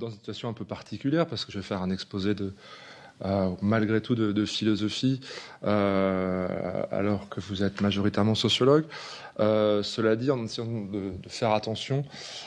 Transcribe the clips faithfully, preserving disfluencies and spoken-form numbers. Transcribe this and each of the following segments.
dans une situation un peu particulière, parce que je vais faire un exposé de, euh, malgré tout de, de philosophie, euh, alors que vous êtes majoritairement sociologue. Euh, cela dit, en essayant de, de faire attention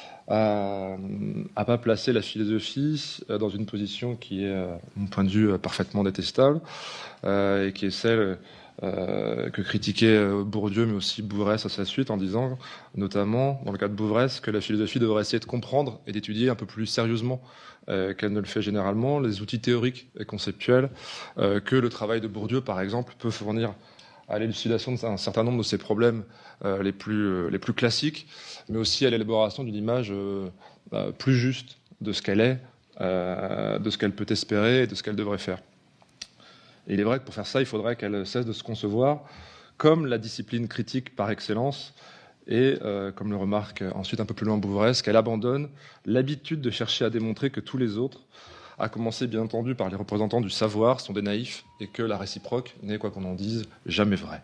à ne pas placer la philosophie dans une position qui est, à mon point de vue, parfaitement détestable, euh, et qui est celle euh, que critiquait Bourdieu, mais aussi Bouvresse à sa suite, en disant, notamment, dans le cas de Bouvresse, que la philosophie devrait essayer de comprendre et d'étudier un peu plus sérieusement euh, qu'elle ne le fait généralement, les outils théoriques et conceptuels euh, que le travail de Bourdieu, par exemple, peut fournir à l'élucidation d'un certain nombre de ces problèmes euh, les, plus, euh, les plus classiques, mais aussi à l'élaboration d'une image euh, euh, plus juste de ce qu'elle est, euh, de ce qu'elle peut espérer et de ce qu'elle devrait faire. Et il est vrai que pour faire ça, il faudrait qu'elle cesse de se concevoir comme la discipline critique par excellence et, euh, comme le remarque ensuite un peu plus loin Bouvresse, qu'elle abandonne l'habitude de chercher à démontrer que tous les autres, à commencer bien entendu par les représentants du savoir, sont des naïfs et que la réciproque n'est, quoi qu'on en dise, jamais vraie.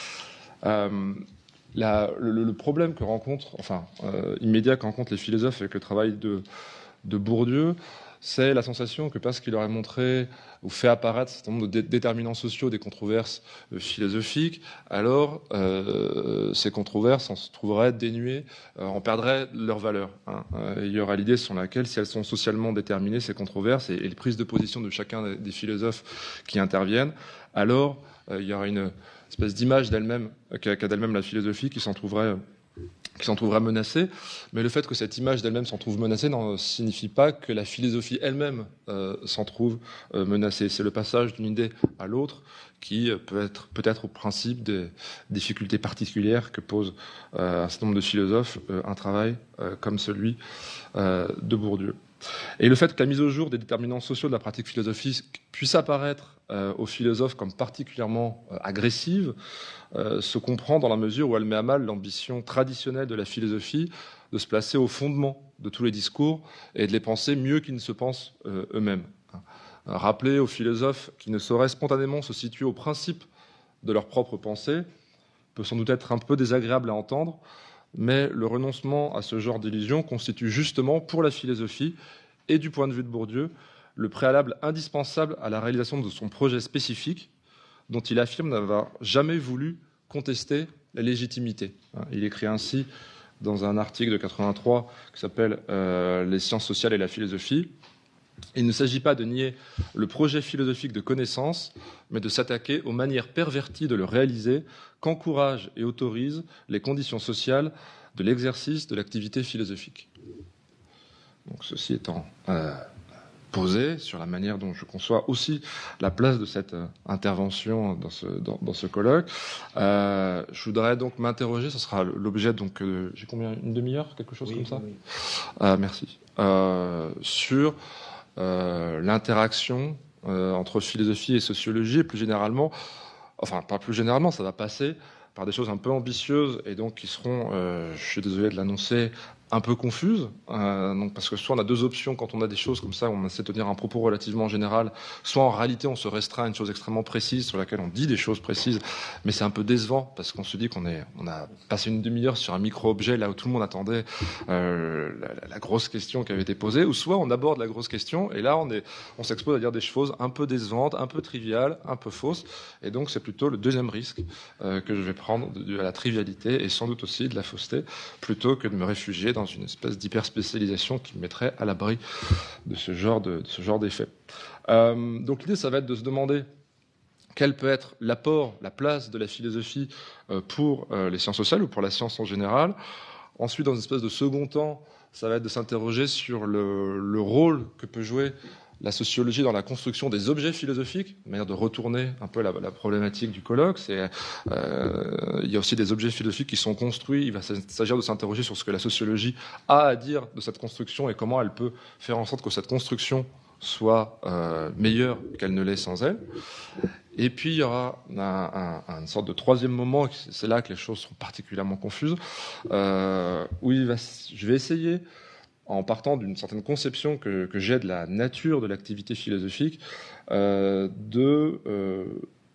Euh, la, le, le problème que rencontrent, enfin, euh, immédiat que rencontrent les philosophes avec le travail de, de Bourdieu, c'est la sensation que parce qu'il aurait montré ou fait apparaître un certain nombre de dé- déterminants sociaux des controverses euh, philosophiques, alors euh, ces controverses en se trouveraient dénuées, euh, en perdraient leur valeur. Hein. Euh, il y aura l'idée selon laquelle, si elles sont socialement déterminées, ces controverses, et, et les prises de position de chacun des, des philosophes qui interviennent, alors euh, il y aura une espèce d'image d'elle-même, qu'a, qu'a d'elle-même la philosophie, qui s'en trouverait... Euh, qui s'en trouvera menacée, mais le fait que cette image d'elle-même s'en trouve menacée ne signifie pas que la philosophie elle-même euh, s'en trouve euh, menacée. C'est le passage d'une idée à l'autre qui peut être peut-être au principe des difficultés particulières que pose euh, un certain nombre de philosophes euh, un travail euh, comme celui euh, de Bourdieu. Et le fait que la mise au jour des déterminants sociaux de la pratique philosophique puisse apparaître euh, aux philosophes comme particulièrement euh, agressive euh, se comprend dans la mesure où elle met à mal l'ambition traditionnelle de la philosophie de se placer au fondement de tous les discours et de les penser mieux qu'ils ne se pensent euh, eux-mêmes. Rappeler aux philosophes qu'ils ne sauraient spontanément se situer au principe de leur propre pensée peut sans doute être un peu désagréable à entendre, mais le renoncement à ce genre d'illusion constitue justement pour la philosophie et du point de vue de Bourdieu le préalable indispensable à la réalisation de son projet spécifique dont il affirme n'avoir jamais voulu contester la légitimité. Il écrit ainsi dans un article de quatre-vingt-trois qui s'appelle euh, « Les sciences sociales et la philosophie ». Il ne s'agit pas de nier le projet philosophique de connaissance, mais de s'attaquer aux manières perverties de le réaliser qu'encouragent et autorisent les conditions sociales de l'exercice de l'activité philosophique. Donc, ceci étant euh, posé sur la manière dont je conçois aussi la place de cette euh, intervention dans ce, dans, dans ce colloque, euh, je voudrais donc m'interroger, ce sera l'objet, donc, euh, j'ai combien, une demi-heure, quelque chose oui, comme ça oui. euh, Merci. Euh, sur Euh, l'interaction euh, entre philosophie et sociologie, et plus généralement, enfin pas plus généralement, ça va passer par des choses un peu ambitieuses et donc qui seront, euh, je suis désolé de l'annoncer, un peu confuse, euh, donc parce que soit on a deux options quand on a des choses comme ça, où on essaie de tenir un propos relativement général, soit en réalité on se restreint à une chose extrêmement précise sur laquelle on dit des choses précises, mais c'est un peu décevant parce qu'on se dit qu'on est, on a passé une demi-heure sur un micro-objet là où tout le monde attendait euh, la, la grosse question qui avait été posée, ou soit on aborde la grosse question et là on est, on s'expose à dire des choses un peu décevantes, un peu triviales, un peu fausses, et donc c'est plutôt le deuxième risque euh, que je vais prendre de, de la trivialité et sans doute aussi de la fausseté, plutôt que de me réfugier dans une espèce d'hyper-spécialisation qui me mettrait à l'abri de ce genre de, de ce genre d'effet. Euh, donc l'idée, ça va être de se demander quel peut être l'apport, la place de la philosophie euh, pour euh, les sciences sociales ou pour la science en général. Ensuite, dans une espèce de second temps, ça va être de s'interroger sur le, le rôle que peut jouer la sociologie dans la construction des objets philosophiques, de manière de retourner un peu la, la problématique du colloque. C'est, euh, il y a aussi des objets philosophiques qui sont construits. Il va s'agir de s'interroger sur ce que la sociologie a à dire de cette construction et comment elle peut faire en sorte que cette construction soit euh, meilleure qu'elle ne l'est sans elle. Et puis, il y aura un, un, une sorte de troisième moment, c'est là que les choses sont particulièrement confuses, euh, où il va, je vais essayer, en partant d'une certaine conception que, que j'ai de la nature de l'activité philosophique, euh, de, euh,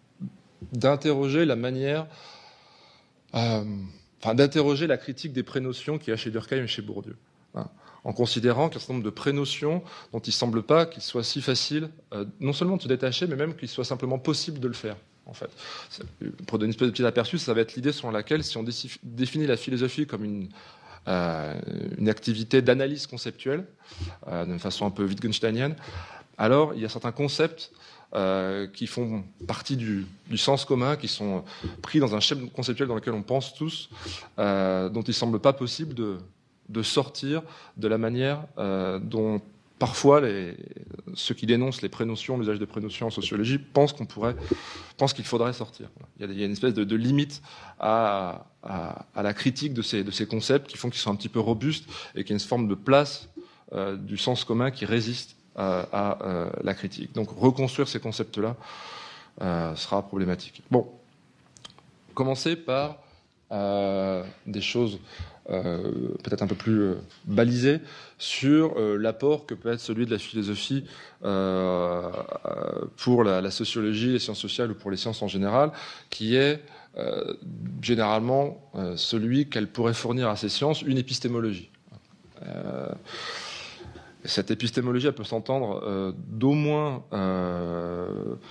d'interroger la manière, euh, enfin d'interroger la critique des prénotions qu'il y a chez Durkheim et chez Bourdieu. Hein. en considérant qu'un certain nombre de prénotions dont il ne semble pas qu'il soit si facile, euh, non seulement de se détacher, mais même qu'il soit simplement possible de le faire. En fait, pour donner une espèce de petit aperçu, ça va être l'idée selon laquelle, si on définit la philosophie comme une, euh, une activité d'analyse conceptuelle, euh, d'une façon un peu wittgensteinienne, alors il y a certains concepts euh, qui font partie du, du sens commun, qui sont pris dans un schéma conceptuel dans lequel on pense tous, euh, dont il ne semble pas possible de, de sortir de la manière euh, dont parfois, les, ceux qui dénoncent les prénotions, l'usage des prénotions en sociologie, pensent qu'on pourrait, pensent qu'il faudrait sortir. Il y a, il y a une espèce de, de limite à, à, à la critique de ces, de ces concepts qui font qu'ils sont un petit peu robustes et qu'il y a une forme de place euh, du sens commun qui résiste à, à euh, la critique. Donc, reconstruire ces concepts-là euh, sera problématique. Bon, commencer par euh, des choses Euh, peut-être un peu plus euh, balisé sur euh, l'apport que peut être celui de la philosophie euh, pour la, la sociologie, les sciences sociales ou pour les sciences en général, qui est euh, généralement euh, celui qu'elle pourrait fournir à ces sciences, une épistémologie. Euh, cette épistémologie, elle peut s'entendre euh, d'au moins, euh,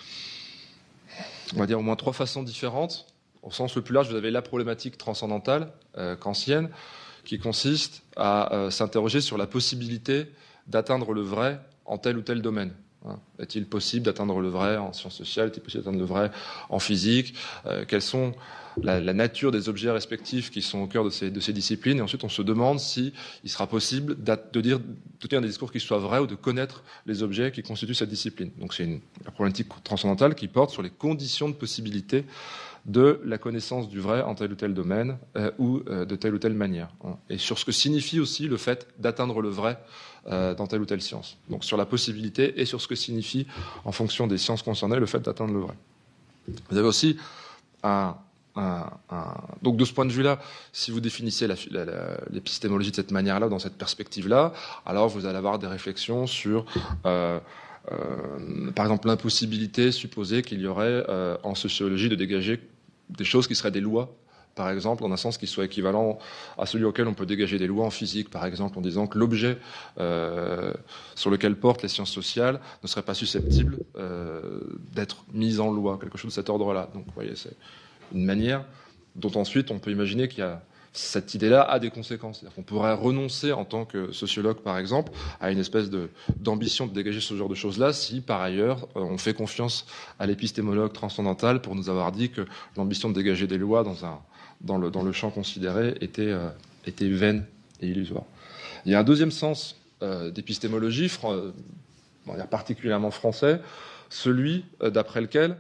on va dire au moins trois façons différentes. Au sens le plus large, vous avez la problématique transcendantale euh, kantienne, qui consiste à euh, s'interroger sur la possibilité d'atteindre le vrai en tel ou tel domaine. Hein. Est-il possible d'atteindre le vrai en sciences sociales? Est-il possible d'atteindre le vrai en physique? euh, Quelles sont la, la nature des objets respectifs qui sont au cœur de ces, de ces disciplines? Et ensuite, on se demande si il sera possible de, dire, de tenir des discours qui soient vrais ou de connaître les objets qui constituent cette discipline. Donc, c'est une, la problématique transcendantale qui porte sur les conditions de possibilité de la connaissance du vrai en tel ou tel domaine euh, ou euh, de telle ou telle manière. Hein. Et sur ce que signifie aussi le fait d'atteindre le vrai euh, dans telle ou telle science. Donc sur la possibilité et sur ce que signifie, en fonction des sciences concernées, le fait d'atteindre le vrai. Vous avez aussi un... Un, un... Donc de ce point de vue-là, si vous définissez l'épistémologie de cette manière-là, dans cette perspective-là, alors vous allez avoir des réflexions sur... Euh, Euh, par exemple, l'impossibilité supposée qu'il y aurait euh, en sociologie de dégager des choses qui seraient des lois, par exemple, en un sens qui soit équivalent à celui auquel on peut dégager des lois en physique, par exemple, en disant que l'objet euh, sur lequel portent les sciences sociales ne serait pas susceptible euh, d'être mis en loi, quelque chose de cet ordre-là. Donc, vous voyez, c'est une manière dont ensuite on peut imaginer qu'il y a cette idée-là a des conséquences. On pourrait renoncer en tant que sociologue, par exemple, à une espèce de, d'ambition de dégager ce genre de choses-là si, par ailleurs, on fait confiance à l'épistémologue transcendantal pour nous avoir dit que l'ambition de dégager des lois dans, un, dans, le, dans le champ considéré était, euh, était vaine et illusoire. Il y a un deuxième sens euh, d'épistémologie, fran- euh, particulièrement français, celui euh, d'après lequel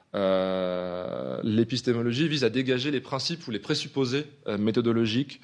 Euh, l'épistémologie vise à dégager les principes ou les présupposés euh, méthodologiques,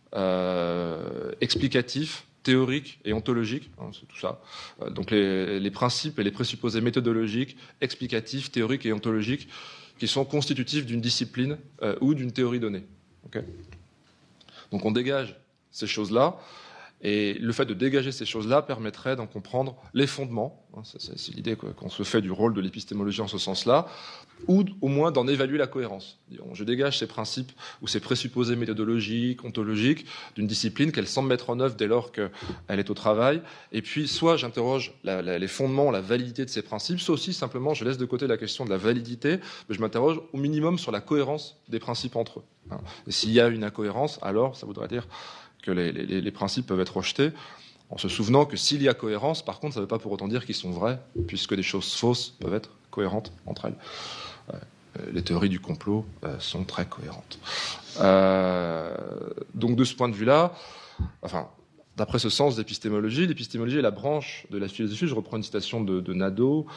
euh, explicatifs, théoriques et ontologiques, hein, c'est tout ça. Euh, donc les, les principes et les présupposés méthodologiques, explicatifs, théoriques et ontologiques qui sont constitutifs d'une discipline euh, ou d'une théorie donnée. Okay. Donc on dégage ces choses-là. Et le fait de dégager ces choses-là permettrait d'en comprendre les fondements, hein, c'est, c'est l'idée qu'on se fait du rôle de l'épistémologie en ce sens-là, ou au moins d'en évaluer la cohérence. Je dégage ces principes ou ces présupposés méthodologiques, ontologiques d'une discipline qu'elle semble mettre en œuvre dès lors qu'elle est au travail, et puis soit j'interroge la, la, les fondements, la validité de ces principes, soit aussi simplement je laisse de côté la question de la validité, mais je m'interroge au minimum sur la cohérence des principes entre eux. Hein. Et s'il y a une incohérence, alors ça voudrait dire que les, les, les principes peuvent être rejetés, en se souvenant que s'il y a cohérence, par contre, ça ne veut pas pour autant dire qu'ils sont vrais, puisque des choses fausses peuvent être cohérentes entre elles. Euh, les théories du complot euh, sont très cohérentes. Euh, donc de ce point de vue-là, enfin, d'après ce sens d'épistémologie, l'épistémologie est la branche de la philosophie, je reprends une citation de, de Nadeau,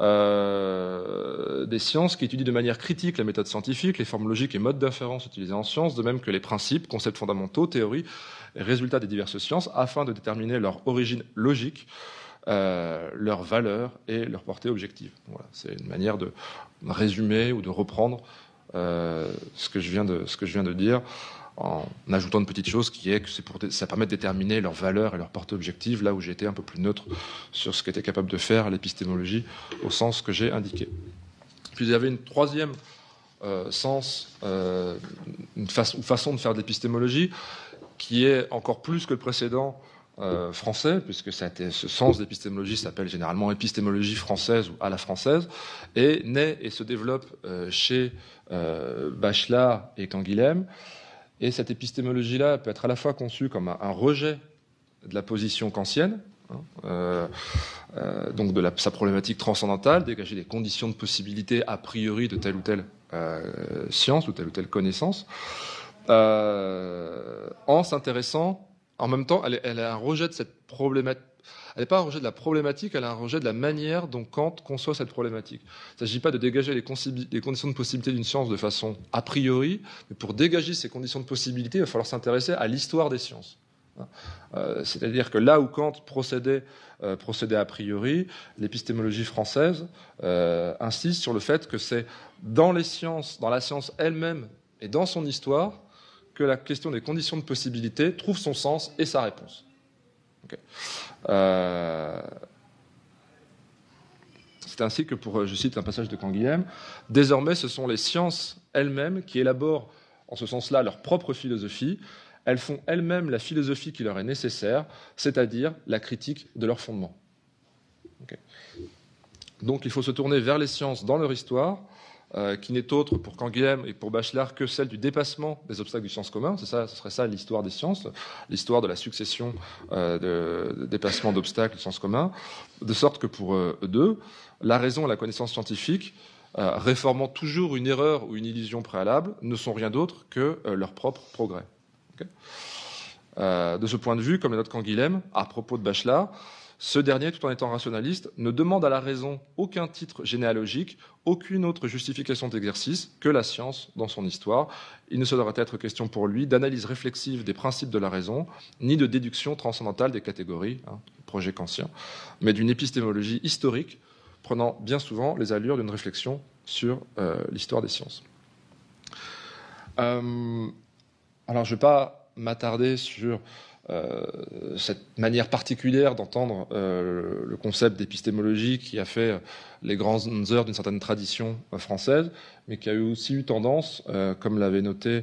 euh, des sciences qui étudient de manière critique la méthode scientifique, les formes logiques et modes d'inférence utilisés en sciences, de même que les principes, concepts fondamentaux, théories et résultats des diverses sciences, afin de déterminer leur origine logique, euh, leur valeur et leur portée objective. Voilà, c'est une manière de résumer ou de reprendre euh, ce que je viens de, ce que je viens de dire, en ajoutant une petite chose qui est que c'est pour, ça permet de déterminer leur valeur et leur portée objective, là où j'ai été un peu plus neutre sur ce qu'était capable de faire l'épistémologie au sens que j'ai indiqué. Puis il y avait une troisième euh, sens, euh, une façon, façon de faire de l'épistémologie qui est encore plus que le précédent euh, français, puisque ça a été, ce sens d'épistémologie s'appelle généralement épistémologie française ou à la française, et naît et se développe euh, chez euh, Bachelard et Canguilhem. Et cette épistémologie-là peut être à la fois conçue comme un, un rejet de la position kantienne, hein, euh, euh, donc de la, sa problématique transcendantale, dégager des conditions de possibilité a priori de telle ou telle euh, science ou telle ou telle connaissance, euh, en s'intéressant, en même temps, elle, elle a un rejet de cette problématique. Elle n'est pas un rejet de la problématique, elle a un rejet de la manière dont Kant conçoit cette problématique. Il ne s'agit pas de dégager les, les conditions de possibilité d'une science de façon a priori, mais pour dégager ces conditions de possibilité, il va falloir s'intéresser à l'histoire des sciences. Euh, c'est-à-dire que là où Kant procédait, euh, procédait a priori, l'épistémologie française euh, insiste sur le fait que c'est dans les sciences, dans la science elle-même et dans son histoire, que la question des conditions de possibilité trouve son sens et sa réponse. Okay. Euh, c'est ainsi que, pour, je cite un passage de Canguilhem, désormais ce sont les sciences elles-mêmes qui élaborent en ce sens-là leur propre philosophie. Elles font elles-mêmes la philosophie qui leur est nécessaire, c'est-à-dire la critique de leurs fondements. Okay. Donc il faut se tourner vers les sciences dans leur histoire, euh, qui n'est autre pour Canguilhem et pour Bachelard que celle du dépassement des obstacles du sens commun. C'est ça, ce serait ça l'histoire des sciences, l'histoire de la succession euh, de, de dépassement d'obstacles du sens commun, de sorte que pour eux deux, la raison et la connaissance scientifique, euh, réformant toujours une erreur ou une illusion préalable, ne sont rien d'autre que euh, leur propre progrès. Okay. Euh, de ce point de vue, comme le note Canguilhem, à propos de Bachelard, ce dernier, tout en étant rationaliste, ne demande à la raison aucun titre généalogique, aucune autre justification d'exercice que la science dans son histoire. Il ne se devrait être question pour lui d'analyse réflexive des principes de la raison, ni de déduction transcendantale des catégories, hein, projet kantien, mais d'une épistémologie historique, prenant bien souvent les allures d'une réflexion sur euh, l'histoire des sciences. Euh, alors, je ne vais pas m'attarder sur Euh, cette manière particulière d'entendre euh, le concept d'épistémologie qui a fait les grandes heures d'une certaine tradition euh, française, mais qui a eu aussi eu tendance, euh, comme l'avait noté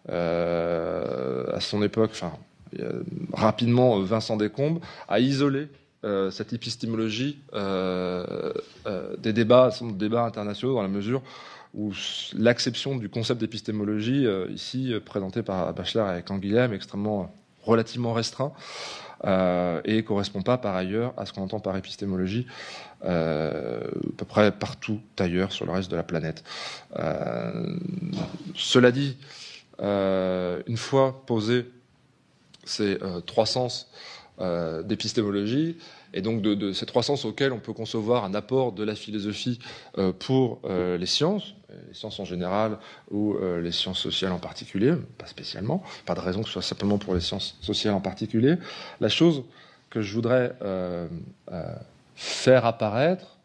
euh, à son époque, enfin euh, rapidement Vincent Descombes, à isoler euh, cette épistémologie euh, euh, des débats, des débats internationaux, dans la mesure où l'acception du concept d'épistémologie, euh, ici euh, présenté par Bachelard et Canguilhem, est extrêmement relativement restreint euh, et ne correspond pas par ailleurs à ce qu'on entend par épistémologie euh, à peu près partout ailleurs sur le reste de la planète. Euh, cela dit, euh, une fois posés ces euh, trois sens euh, d'épistémologie, et donc de, de ces trois sens auxquels on peut concevoir un apport de la philosophie euh, pour euh, les sciences, les sciences en général ou euh, les sciences sociales en particulier, pas spécialement, pas de raison que ce soit simplement pour les sciences sociales en particulier. La chose que je voudrais euh, euh, faire apparaître,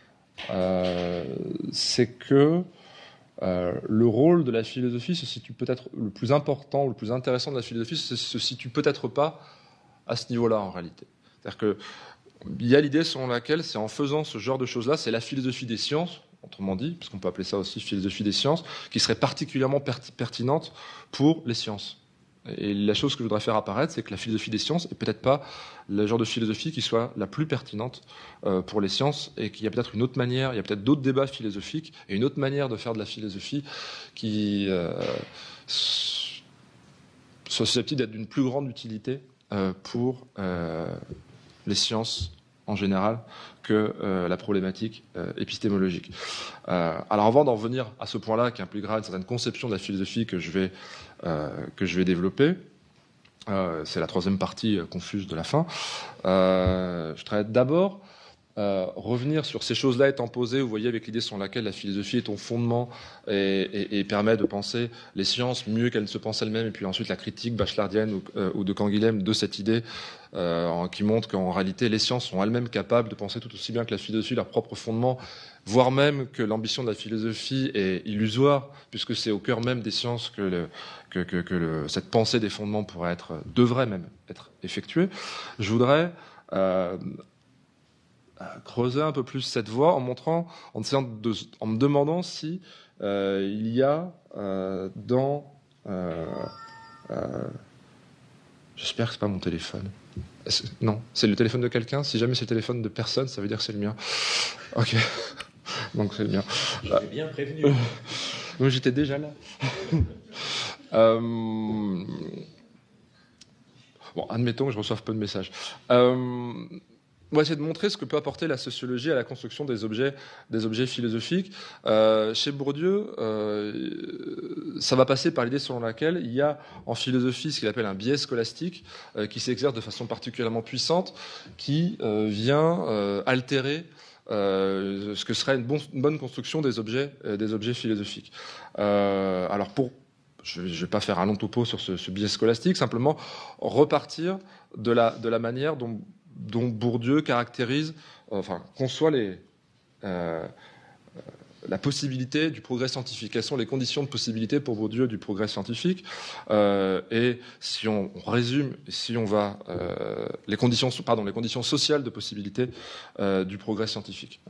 euh, c'est que euh, le rôle de la philosophie se situe peut-être, le plus important ou le plus intéressant de la philosophie se, se situe peut-être pas à ce niveau-là en réalité. C'est-à-dire que il y a l'idée selon laquelle c'est en faisant ce genre de choses-là, c'est la philosophie des sciences, autrement dit, puisqu'on peut appeler ça aussi philosophie des sciences, qui serait particulièrement pertinente pour les sciences. Et la chose que je voudrais faire apparaître, c'est que la philosophie des sciences n'est peut-être pas le genre de philosophie qui soit la plus pertinente euh, pour les sciences, et qu'il y a peut-être une autre manière, il y a peut-être d'autres débats philosophiques et une autre manière de faire de la philosophie qui euh, soit susceptible d'être d'une plus grande utilité euh, pour euh, les sciences en général que euh, la problématique euh, épistémologique. Euh, alors avant d'en venir à ce point-là, qui impliquera une certaine conception de la philosophie que je vais, euh, que je vais développer, euh, c'est la troisième partie euh, confuse de la fin, euh, je voudrais d'abord euh, revenir sur ces choses-là étant posées, vous voyez, avec l'idée selon laquelle la philosophie est ton fondement et, et, et permet de penser les sciences mieux qu'elles ne se pensent elles-mêmes, et puis ensuite la critique bachelardienne ou, euh, ou de Canguilhem de cette idée euh, qui montre qu'en réalité les sciences sont elles-mêmes capables de penser tout aussi bien que la philosophie leur propre fondement, voire même que l'ambition de la philosophie est illusoire, puisque c'est au cœur même des sciences que, le, que, que, que le, cette pensée des fondements pourrait être, devrait même être effectuée. Je voudrais euh, creuser un peu plus cette voie en montrant, en, de, en me demandant si euh, il y a euh, dans euh, euh, J'espère que c'est pas mon téléphone. Est-ce... Non, c'est le téléphone de quelqu'un. Si jamais c'est le téléphone de personne, ça veut dire que c'est le mien. Ok, donc c'est le mien. Je t'ai bien prévenu. Donc j'étais déjà là. euh... Bon, admettons que je reçoive peu de messages. Euh... On va essayer de montrer ce que peut apporter la sociologie à la construction des objets, des objets philosophiques. Euh, chez Bourdieu, euh, ça va passer par l'idée selon laquelle il y a en philosophie ce qu'il appelle un biais scolastique euh, qui s'exerce de façon particulièrement puissante, qui euh, vient euh, altérer euh, ce que serait une, bon, une bonne construction des objets, euh, des objets philosophiques. Euh, alors pour Je ne vais pas faire un long topo sur ce, ce biais scolastique, simplement repartir de la, de la manière dont dont Bourdieu caractérise, enfin, conçoit les, euh, la possibilité du progrès scientifique. Quelles sont les conditions de possibilité pour Bourdieu du progrès scientifique euh, Et si on, on résume, si on va euh, les conditions, pardon, les conditions sociales de possibilité euh, du progrès scientifique.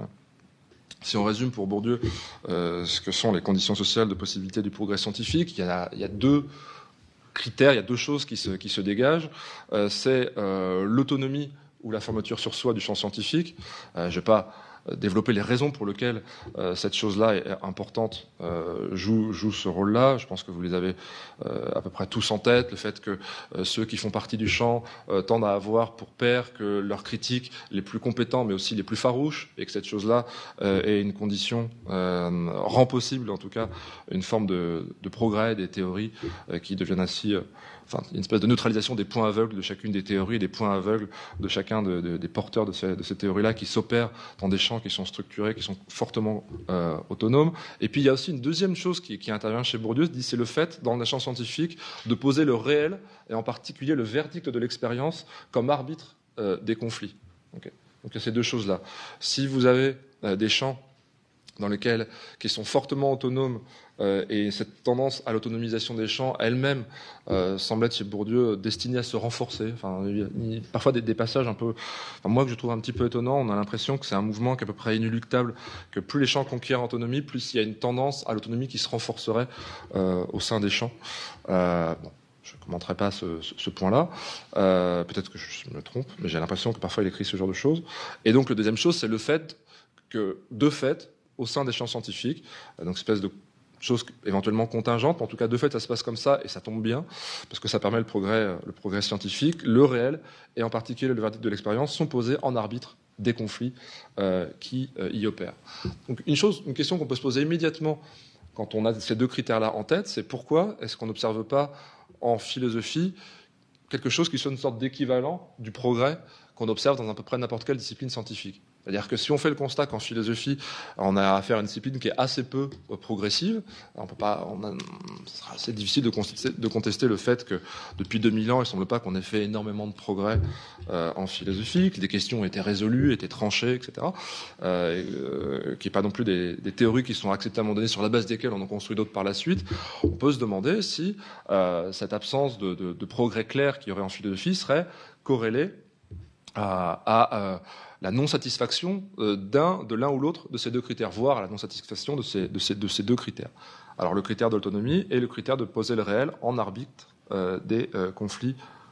Si on résume pour Bourdieu euh, ce que sont les conditions sociales de possibilité du progrès scientifique, il y a, il y a deux critères, il y a deux choses qui se, qui se dégagent. Euh, c'est euh, l'autonomie ou la fermeture sur soi du champ scientifique. Euh, je ne vais pas développer les raisons pour lesquelles euh, cette chose-là est importante, euh, joue, joue ce rôle-là. Je pense que vous les avez euh, à peu près tous en tête. Le fait que euh, ceux qui font partie du champ euh, tendent à avoir pour pair que leurs critiques les plus compétents, mais aussi les plus farouches, et que cette chose-là euh, est une condition, euh, rend possible en tout cas une forme de, de progrès des théories euh, qui deviennent ainsi... Euh, Enfin, une espèce de neutralisation des points aveugles de chacune des théories et des points aveugles de chacun de, de, des porteurs de ces, de ces théories-là qui s'opèrent dans des champs qui sont structurés, qui sont fortement euh, autonomes. Et puis il y a aussi une deuxième chose qui, qui intervient chez Bourdieu, c'est le fait, dans le champ scientifique, de poser le réel, et en particulier le verdict de l'expérience, comme arbitre euh, des conflits. Okay. Donc il y a ces deux choses-là. Si vous avez euh, des champs dans lesquels, qui sont fortement autonomes, euh, et cette tendance à l'autonomisation des champs elle-même euh, semble être chez Bourdieu destinée à se renforcer. Enfin, il y a, il y a parfois des, des passages un peu, enfin, moi que je trouve un petit peu étonnant, on a l'impression que c'est un mouvement qui est à peu près inéluctable, que plus les champs conquièrent l'autonomie, plus il y a une tendance à l'autonomie qui se renforcerait euh, au sein des champs. Euh, bon. Je ne commenterai pas ce, ce, ce point-là. Euh, peut-être que je me trompe, mais j'ai l'impression que parfois il écrit ce genre de choses. Et donc, la deuxième chose, c'est le fait que, de fait, au sein des champs scientifiques, donc espèce de chose éventuellement contingente, mais en tout cas de fait ça se passe comme ça et ça tombe bien parce que ça permet le progrès, le progrès scientifique, le réel et en particulier le verdict de l'expérience sont posés en arbitre des conflits euh, qui euh, y opèrent. Donc une chose, une question qu'on peut se poser immédiatement quand on a ces deux critères-là en tête, c'est pourquoi est-ce qu'on n'observe pas en philosophie quelque chose qui soit une sorte d'équivalent du progrès qu'on observe dans à peu près n'importe quelle discipline scientifique. C'est-à-dire que si on fait le constat qu'en philosophie, on a affaire à une discipline qui est assez peu progressive, on peut pas, on a, ce sera assez difficile de contester, de contester le fait que depuis deux mille ans, il ne semble pas qu'on ait fait énormément de progrès euh, en philosophie, que des questions étaient résolues, étaient tranchées, et cetera. Euh, euh, qu'il n'y ait pas non plus des, des théories qui sont acceptées à un moment donné sur la base desquelles on en construit d'autres par la suite. On peut se demander si euh, cette absence de, de, de progrès clair qu'il y aurait en philosophie serait corrélée à, à euh, la non-satisfaction euh, d'un, de l'un ou l'autre de ces deux critères, voire à la non-satisfaction de ces, de, ces, de ces deux critères. Alors le critère de l'autonomie et le critère de poser le réel en arbitre euh, des euh, conflits.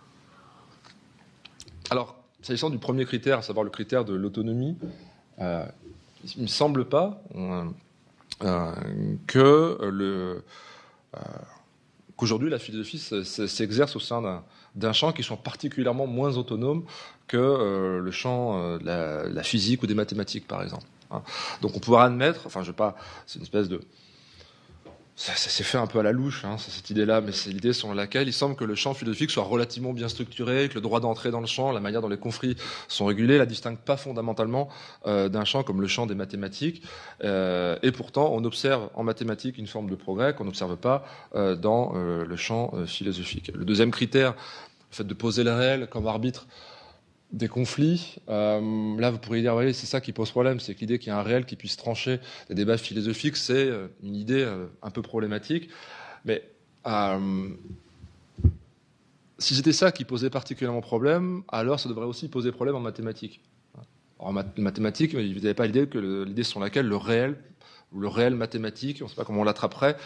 Alors, s'agissant du premier critère, à savoir le critère de l'autonomie, euh, il ne me semble pas euh, euh, que le... Euh, qu'aujourd'hui la philosophie s'exerce au sein d'un, d'un champ qui sont particulièrement moins autonomes que euh, le champ euh, de la, la physique ou des mathématiques, par exemple. Hein. Donc on pourra admettre, enfin je sais pas, c'est une espèce de... Ça, ça s'est fait un peu à la louche, hein, cette idée-là, mais c'est l'idée selon laquelle il semble que le champ philosophique soit relativement bien structuré, que le droit d'entrée dans le champ, la manière dont les conflits sont régulés, la distingue pas fondamentalement euh, d'un champ comme le champ des mathématiques. Euh, et pourtant, on observe en mathématiques une forme de progrès qu'on n'observe pas euh, dans euh, le champ euh, philosophique. Le deuxième critère, le fait de poser le réel comme arbitre des conflits, euh, là vous pourriez dire oui, c'est ça qui pose problème, c'est que l'idée qu'il y a un réel qui puisse trancher des débats philosophiques, c'est euh, une idée euh, un peu problématique. Mais euh, si c'était ça qui posait particulièrement problème, alors ça devrait aussi poser problème en mathématiques. En mathématiques, vous n'avez pas l'idée que le, l'idée selon laquelle le réel ou le réel mathématique, on ne sait pas comment on l'attraperait,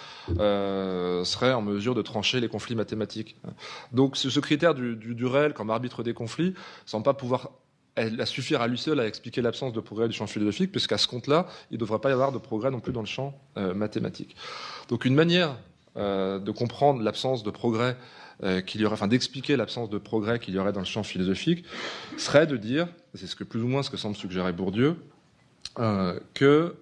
euh, serait en mesure de trancher les conflits mathématiques. Donc ce, ce critère du, du, du réel comme arbitre des conflits ne semble pas pouvoir à suffire à lui seul à expliquer l'absence de progrès du champ philosophique, puisqu'à ce compte-là, il ne devrait pas y avoir de progrès non plus dans le champ euh, mathématique. Donc une manière euh, de comprendre l'absence de progrès euh, qu'il y aurait, enfin d'expliquer l'absence de progrès qu'il y aurait dans le champ philosophique, serait de dire, c'est ce que plus ou moins ce que semble suggérer Bourdieu, euh, que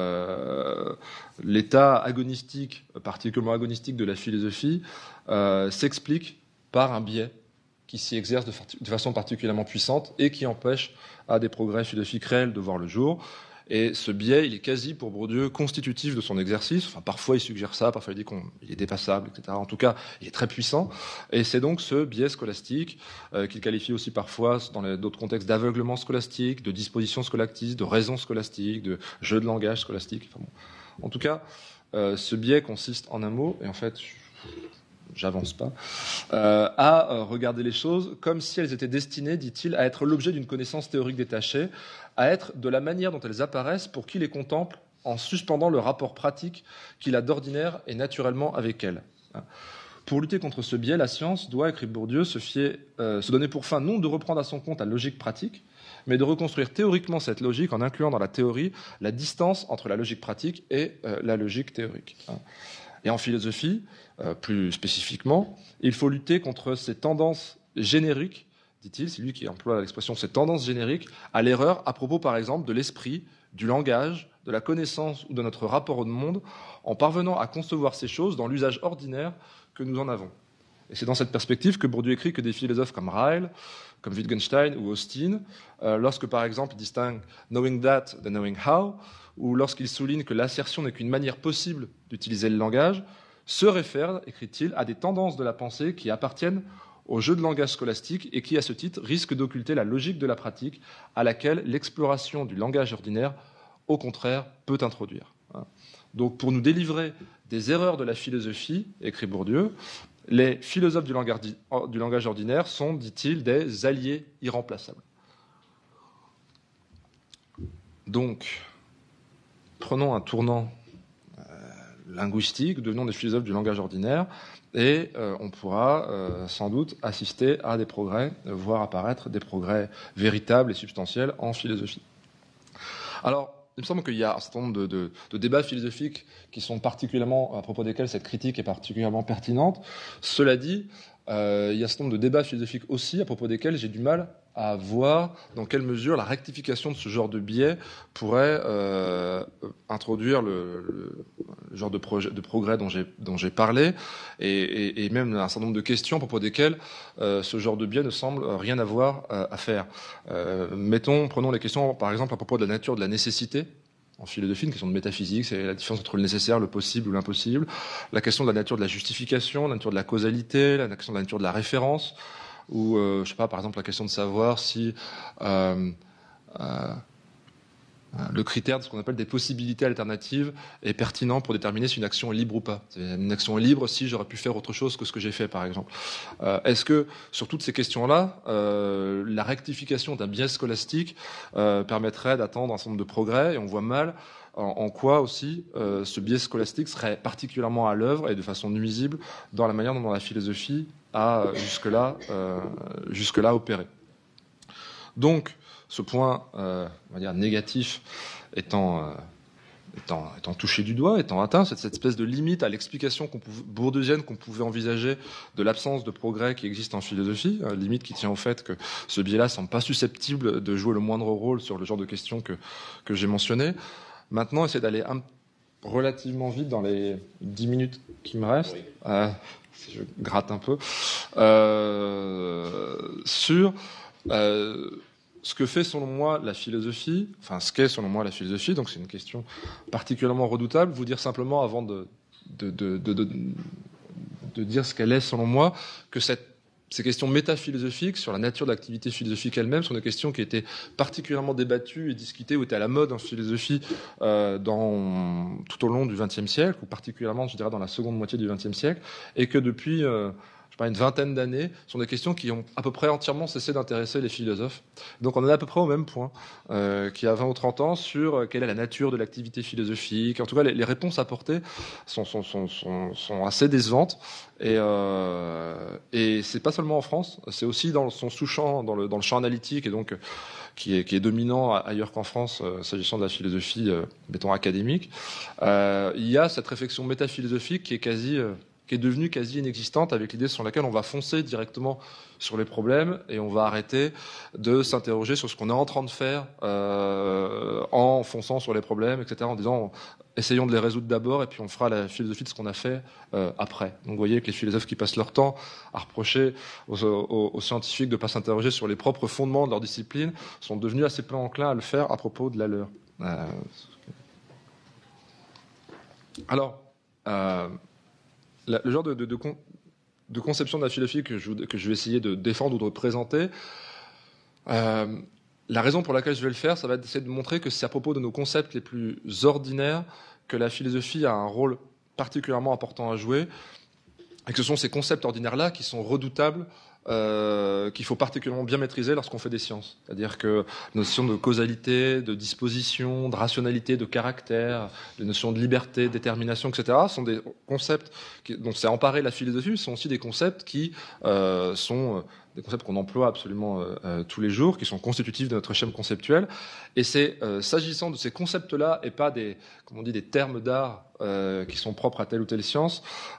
euh, l'état agonistique, particulièrement agonistique de la philosophie, euh, s'explique par un biais qui s'y exerce de, de façon particulièrement puissante et qui empêche à des progrès philosophiques réels de voir le jour. Et ce biais, il est quasi, pour Bourdieu, constitutif de son exercice. Enfin, parfois, il suggère ça, parfois, il dit qu'il est dépassable, et cetera. En tout cas, il est très puissant. Et c'est donc ce biais scolastique, euh, qu'il qualifie aussi parfois, dans d'autres contextes, d'aveuglement scolastique, de disposition scolastique, de raison scolastique, de jeu de langage scolastique. Enfin, bon. En tout cas, euh, ce biais consiste en un mot, et en fait... j'avance pas, euh, à euh, regarder les choses comme si elles étaient destinées, dit-il, à être l'objet d'une connaissance théorique détachée, à être de la manière dont elles apparaissent pour qui les contemple en suspendant le rapport pratique qu'il a d'ordinaire et naturellement avec elles. Pour lutter contre ce biais, la science doit, écrit Bourdieu, se, fier, euh, se donner pour fin non de reprendre à son compte la logique pratique, mais de reconstruire théoriquement cette logique en incluant dans la théorie la distance entre la logique pratique et euh, la logique théorique. Et en philosophie, euh, plus spécifiquement, il faut lutter contre ces tendances génériques, dit-il, c'est lui qui emploie l'expression, ces tendances génériques à l'erreur à propos, par exemple, de l'esprit, du langage, de la connaissance ou de notre rapport au monde, en parvenant à concevoir ces choses dans l'usage ordinaire que nous en avons. Et c'est dans cette perspective que Bourdieu écrit que des philosophes comme Ryle, comme Wittgenstein ou Austin, euh, lorsque, par exemple, ils distinguent « knowing that » de « knowing how », ou lorsqu'il souligne que l'assertion n'est qu'une manière possible d'utiliser le langage, se réfère, écrit-il, à des tendances de la pensée qui appartiennent au jeu de langage scolastique et qui, à ce titre, risquent d'occulter la logique de la pratique à laquelle l'exploration du langage ordinaire, au contraire, peut introduire. Donc, pour nous délivrer des erreurs de la philosophie, écrit Bourdieu, les philosophes du langage ordinaire sont, dit-il, des alliés irremplaçables. Donc, prenons un tournant euh, linguistique, devenons des philosophes du langage ordinaire, et euh, on pourra euh, sans doute assister à des progrès, euh, voir apparaître des progrès véritables et substantiels en philosophie. Alors, il me semble qu'il y a un certain nombre de, de, de débats philosophiques qui sont particulièrement, à propos desquels cette critique est particulièrement pertinente. Cela dit, euh, il y a un certain nombre de débats philosophiques aussi, à propos desquels j'ai du mal à voir dans quelle mesure la rectification de ce genre de biais pourrait euh, introduire le, le, le genre de, projet, de progrès dont j'ai, dont j'ai parlé, et, et, et même un certain nombre de questions à propos desquelles euh, ce genre de biais ne semble rien avoir euh, à faire. Euh, mettons, prenons les questions, par exemple, à propos de la nature de la nécessité. En philosophie, une question de métaphysique, c'est la différence entre le nécessaire, le possible ou l'impossible. La question de la nature de la justification, la nature de la causalité, la question de la nature de la référence, ou, euh, je sais pas, par exemple, la question de savoir si euh, euh, le critère de ce qu'on appelle des possibilités alternatives est pertinent pour déterminer si une action est libre ou pas. C'est une action est libre si j'aurais pu faire autre chose que ce que j'ai fait, par exemple. Euh, est-ce que, sur toutes ces questions-là, euh, la rectification d'un biais scolastique euh, permettrait d'attendre un certain nombre de progrès, et on voit mal en, en quoi aussi euh, ce biais scolastique serait particulièrement à l'œuvre et de façon nuisible dans la manière dont la philosophie a jusque-là, euh, jusque-là opéré. Donc, ce point, euh, on va dire négatif, étant, euh, étant, étant touché du doigt, étant atteint, c'est cette espèce de limite à l'explication qu'on pouvait, bourdeusienne qu'on pouvait envisager de l'absence de progrès qui existe en philosophie, euh, limite qui tient au fait que ce biais-là semble pas susceptible de jouer le moindre rôle sur le genre de questions que, que j'ai mentionnées. Maintenant, essayer d'aller un, relativement vite dans les dix minutes qui me restent. Oui. Euh, si je gratte un peu, euh, sur euh, ce que fait selon moi la philosophie, enfin ce qu'est selon moi la philosophie, donc c'est une question particulièrement redoutable, vous dire simplement avant de, de, de, de, de, de dire ce qu'elle est selon moi, que cette ces questions métaphilosophiques sur la nature de l'activité philosophique elle-même sont des questions qui étaient particulièrement débattues et discutées ou étaient à la mode en philosophie euh, dans, tout au long du vingtième siècle, ou particulièrement, je dirais, dans la seconde moitié du vingtième siècle, et que depuis, euh, sais pas, une vingtaine d'années, sont des questions qui ont à peu près entièrement cessé d'intéresser les philosophes. Donc on en est à peu près au même point euh, qu'il y a vingt ou trente ans sur euh, quelle est la nature de l'activité philosophique. En tout cas, les, les réponses apportées sont, sont, sont, sont, sont assez décevantes. Et, euh, et c'est pas seulement en France, c'est aussi dans son sous-champ, dans le, dans le champ analytique, et donc qui est, qui est dominant ailleurs qu'en France, euh, s'agissant de la philosophie, euh, mettons, académique. Euh, il y a cette réflexion métaphilosophique qui est quasi... Euh, qui est devenue quasi inexistante, avec l'idée sur laquelle on va foncer directement sur les problèmes et on va arrêter de s'interroger sur ce qu'on est en train de faire euh, en fonçant sur les problèmes, et cetera, en disant essayons de les résoudre d'abord et puis on fera la philosophie de ce qu'on a fait euh, après. Donc vous voyez que les philosophes qui passent leur temps à reprocher aux, aux, aux scientifiques de ne pas s'interroger sur les propres fondements de leur discipline sont devenus assez peu enclins à le faire à propos de la leur. Euh... Alors, euh, La, le genre de, de, de, con, de conception de la philosophie que je, que je vais essayer de défendre ou de représenter, euh, la raison pour laquelle je vais le faire, ça va être d'essayer de montrer que c'est à propos de nos concepts les plus ordinaires que la philosophie a un rôle particulièrement important à jouer, et que ce sont ces concepts ordinaires-là qui sont redoutables, euh, qu'il faut particulièrement bien maîtriser lorsqu'on fait des sciences. C'est-à-dire que les notions de causalité, de disposition, de rationalité, de caractère, les notions de liberté, détermination, et cetera, sont des concepts qui, dont s'est emparée la philosophie, mais sont aussi des concepts qui euh, sont... Euh, des concepts qu'on emploie absolument euh, euh, tous les jours, qui sont constitutifs de notre schème conceptuel. Et c'est euh, s'agissant de ces concepts-là, et pas des, comme on dit, des termes d'art euh, qui sont propres à telle ou telle science,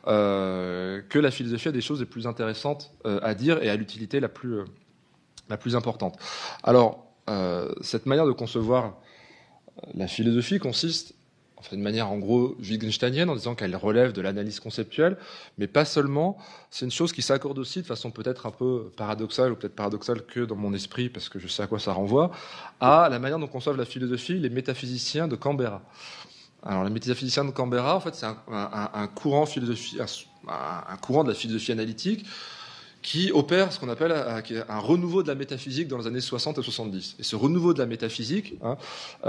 euh, que la philosophie a des choses les plus intéressantes euh, à dire et à l'utilité la plus, euh, la plus importante. Alors, euh, cette manière de concevoir la philosophie consiste enfin, d'une manière en gros wittgensteinienne, en disant qu'elle relève de l'analyse conceptuelle, mais pas seulement. C'est une chose qui s'accorde aussi de façon peut-être un peu paradoxale, ou peut-être paradoxale que dans mon esprit, parce que je sais à quoi ça renvoie, à la manière dont conçoivent la philosophie les métaphysiciens de Canberra. Alors, les métaphysiciens de Canberra, en fait, c'est un, un, un courant philosophie, un, un courant de la philosophie analytique qui opère ce qu'on appelle un renouveau de la métaphysique dans les années soixante et soixante-dix. Et ce renouveau de la métaphysique, hein,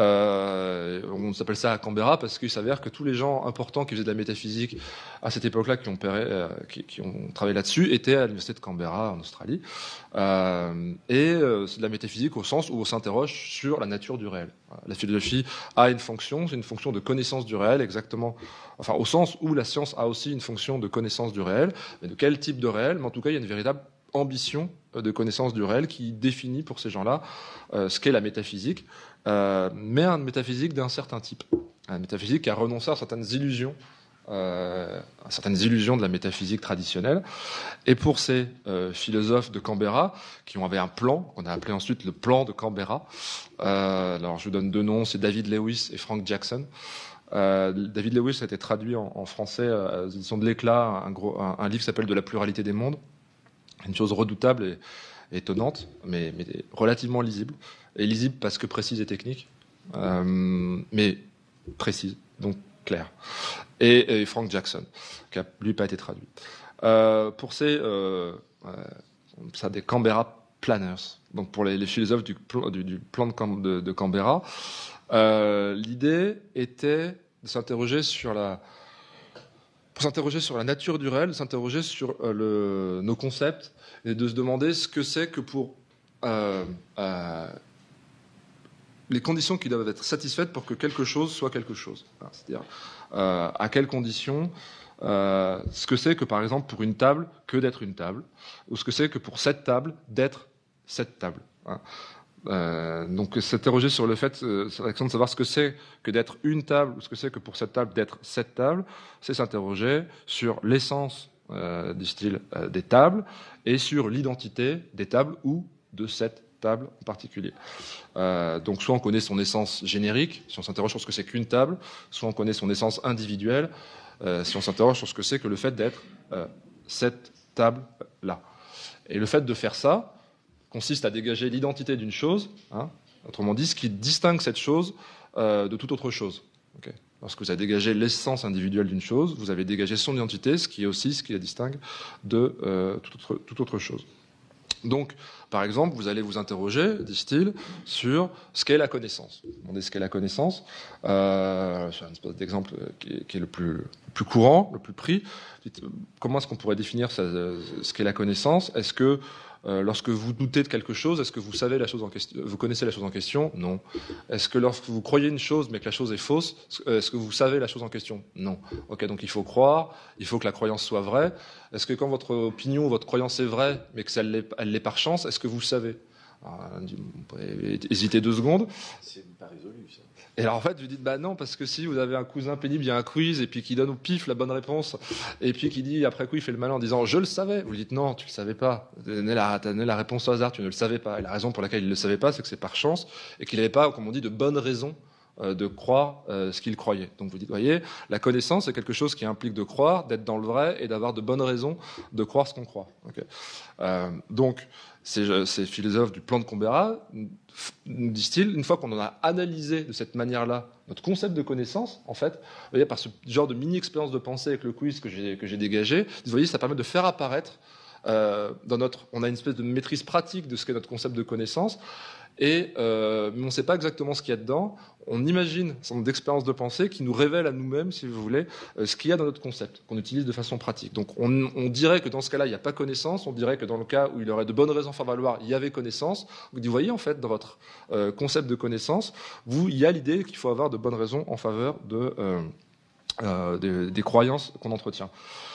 euh, on s'appelle ça à Canberra parce qu'il s'avère que tous les gens importants qui faisaient de la métaphysique à cette époque-là, qui ont, euh, qui, qui ont travaillé là-dessus, étaient à l'université de Canberra en Australie. Euh, et euh, c'est de la métaphysique au sens où on s'interroge sur la nature du réel. La philosophie a une fonction, c'est une fonction de connaissance du réel, exactement, enfin au sens où la science a aussi une fonction de connaissance du réel, mais de quel type de réel? Mais en tout cas, il y a une véritable ambition de connaissance du réel qui définit pour ces gens-là euh, ce qu'est la métaphysique, euh, mais une métaphysique d'un certain type, une métaphysique qui a renoncé à certaines illusions. Euh, certaines illusions de la métaphysique traditionnelle. Et pour ces euh, philosophes de Canberra, qui ont avait un plan, qu'on a appelé ensuite le plan de Canberra, euh, alors je vous donne deux noms, c'est David Lewis et Frank Jackson. Euh, David Lewis a été traduit en, en français euh, aux éditions de l'Éclat, un, gros, un, un livre qui s'appelle De la pluralité des mondes, une chose redoutable et, et étonnante, mais, mais relativement lisible. Et lisible parce que précise et technique, euh, mais précise, donc claire. Et, et Frank Jackson, qui a lui pas été traduit. Euh, pour ces, euh, euh, ça des Canberra Planners, donc pour les, les philosophes du, du, du plan de, Cam, de, de Canberra, euh, l'idée était de s'interroger sur la, pour s'interroger sur la nature du réel, de s'interroger sur euh, le, nos concepts et de se demander ce que c'est que pour euh, euh, les conditions qui doivent être satisfaites pour que quelque chose soit quelque chose. C'est-à-dire euh, à quelles conditions, euh, ce que c'est que par exemple pour une table que d'être une table, ou ce que c'est que pour cette table d'être cette table. Hein. Euh, donc s'interroger sur le fait, euh, sur l'action de savoir ce que c'est que d'être une table, ou ce que c'est que pour cette table d'être cette table, c'est s'interroger sur l'essence euh, du style euh, des tables et sur l'identité des tables ou de cette table en particulier. Euh, donc soit on connaît son essence générique, si on s'interroge sur ce que c'est qu'une table, soit on connaît son essence individuelle, euh, si on s'interroge sur ce que c'est que le fait d'être euh, cette table-là. Et le fait de faire ça consiste à dégager l'identité d'une chose, hein, autrement dit, ce qui distingue cette chose euh, de toute autre chose. Okay. Lorsque vous avez dégagé l'essence individuelle d'une chose, vous avez dégagé son identité, ce qui est aussi ce qui la distingue de euh, toute, autre, toute autre chose. Donc, par exemple, vous allez vous interroger, disent-ils, sur ce qu'est la connaissance. Vous demandez ce qu'est la connaissance. Euh, c'est un espèce d'exemple qui est, qui est le, plus, le plus courant, le plus pris. Dites, comment est-ce qu'on pourrait définir ça, ce qu'est la connaissance? Est-ce que Euh, lorsque vous doutez de quelque chose, est-ce que vous savez la chose en question, vous connaissez la chose en question? Non. Est-ce que lorsque vous croyez une chose mais que la chose est fausse, est-ce que vous savez la chose en question? Non. Ok, donc il faut croire, il faut que la croyance soit vraie. Est-ce que quand votre opinion, votre croyance est vraie mais que ça l'est, elle l'est par chance, est-ce que vous savez? Alors, on pourrait hésiter deux secondes. C'est pas résolu, ça. Et alors en fait, vous dites bah non, parce que si vous avez un cousin pénible, il y a un quiz et puis qui donne au pif la bonne réponse et puis qui dit après coup il fait le malin en disant je le savais. Vous dites non, tu le savais pas. Donnez la, donnez la réponse au hasard, tu ne le savais pas. Et la raison pour laquelle il ne le savait pas, c'est que c'est par chance et qu'il n'avait pas, comme on dit, de bonnes raisons euh, de croire euh, ce qu'il croyait. Donc vous dites, voyez, la connaissance c'est quelque chose qui implique de croire, d'être dans le vrai et d'avoir de bonnes raisons de croire ce qu'on croit. Okay. Euh, donc Ces, ces philosophes du plan de Canberra, nous disent-ils, une fois qu'on en a analysé de cette manière-là notre concept de connaissance, en fait, vous voyez, par ce genre de mini-expérience de pensée avec le quiz que j'ai, que j'ai dégagé, vous voyez, ça permet de faire apparaître, euh, dans notre, on a une espèce de maîtrise pratique de ce qu'est notre concept de connaissance, et euh, mais on ne sait pas exactement ce qu'il y a dedans. On imagine un certain nombre d'expériences de pensée qui nous révèlent à nous-mêmes, si vous voulez, euh, ce qu'il y a dans notre concept, qu'on utilise de façon pratique. Donc on, on dirait que dans ce cas-là, il n'y a pas connaissance, on dirait que dans le cas où il y aurait de bonnes raisons à faire valoir, il y avait connaissance. Vous voyez, en fait, dans votre euh, concept de connaissance, vous, il y a l'idée qu'il faut avoir de bonnes raisons en faveur de, euh, euh, des, des croyances qu'on entretient.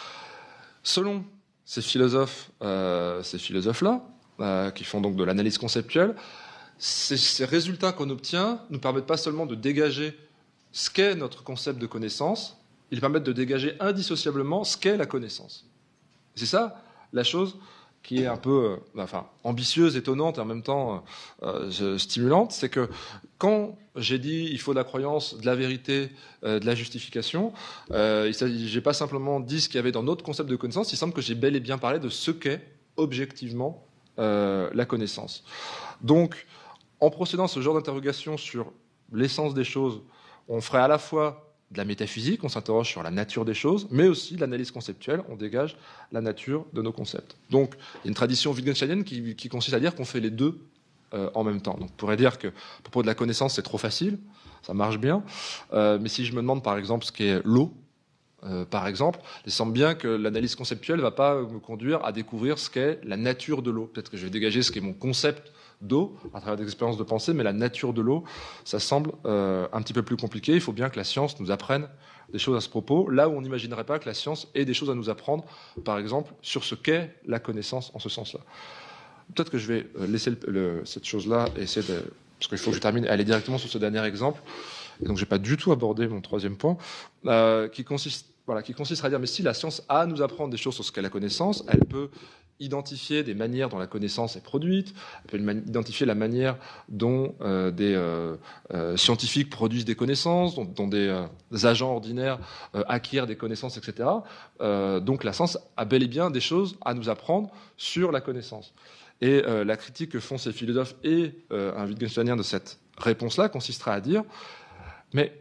Selon ces philosophes, euh, ces philosophes-là, euh, qui font donc de l'analyse conceptuelle, Ces, ces résultats qu'on obtient nous permettent pas seulement de dégager ce qu'est notre concept de connaissance, ils permettent de dégager indissociablement ce qu'est la connaissance. C'est ça la chose qui est un peu euh, enfin, ambitieuse, étonnante et en même temps euh, stimulante, c'est que quand j'ai dit il faut de la croyance, de la vérité, euh, de la justification, euh, il j'ai pas simplement dit ce qu'il y avait dans notre concept de connaissance, il semble que j'ai bel et bien parlé de ce qu'est objectivement euh, la connaissance. Donc, en procédant à ce genre d'interrogation sur l'essence des choses, on ferait à la fois de la métaphysique, on s'interroge sur la nature des choses, mais aussi de l'analyse conceptuelle, on dégage la nature de nos concepts. Donc, il y a une tradition wittgensteinienne qui, qui consiste à dire qu'on fait les deux euh, en même temps. Donc, on pourrait dire que, à propos de la connaissance, c'est trop facile, ça marche bien, euh, mais si je me demande, par exemple, ce qu'est l'eau, Euh, par exemple, il semble bien que l'analyse conceptuelle ne va pas me conduire à découvrir ce qu'est la nature de l'eau. Peut-être que je vais dégager ce qu'est mon concept d'eau à travers des expériences de pensée, mais la nature de l'eau, ça semble euh, un petit peu plus compliqué. Il faut bien que la science nous apprenne des choses à ce propos, là où on n'imaginerait pas que la science ait des choses à nous apprendre, par exemple, sur ce qu'est la connaissance en ce sens-là. Peut-être que je vais laisser le, le, cette chose-là et essayer de... Parce qu'il faut que je termine, aller directement sur ce dernier exemple. Et donc, je n'ai pas du tout abordé mon troisième point, euh, qui consiste Voilà, qui consiste à dire, mais si la science a à nous apprendre des choses sur ce qu'est la connaissance, elle peut identifier des manières dont la connaissance est produite, elle peut identifier la manière dont euh, des euh, euh, scientifiques produisent des connaissances, dont, dont des, euh, des agents ordinaires euh, acquièrent des connaissances, et cetera. Euh, donc la science a bel et bien des choses à nous apprendre sur la connaissance. Et euh, la critique que font ces philosophes et euh, un Wittgensteinien de cette réponse-là consistera à dire, mais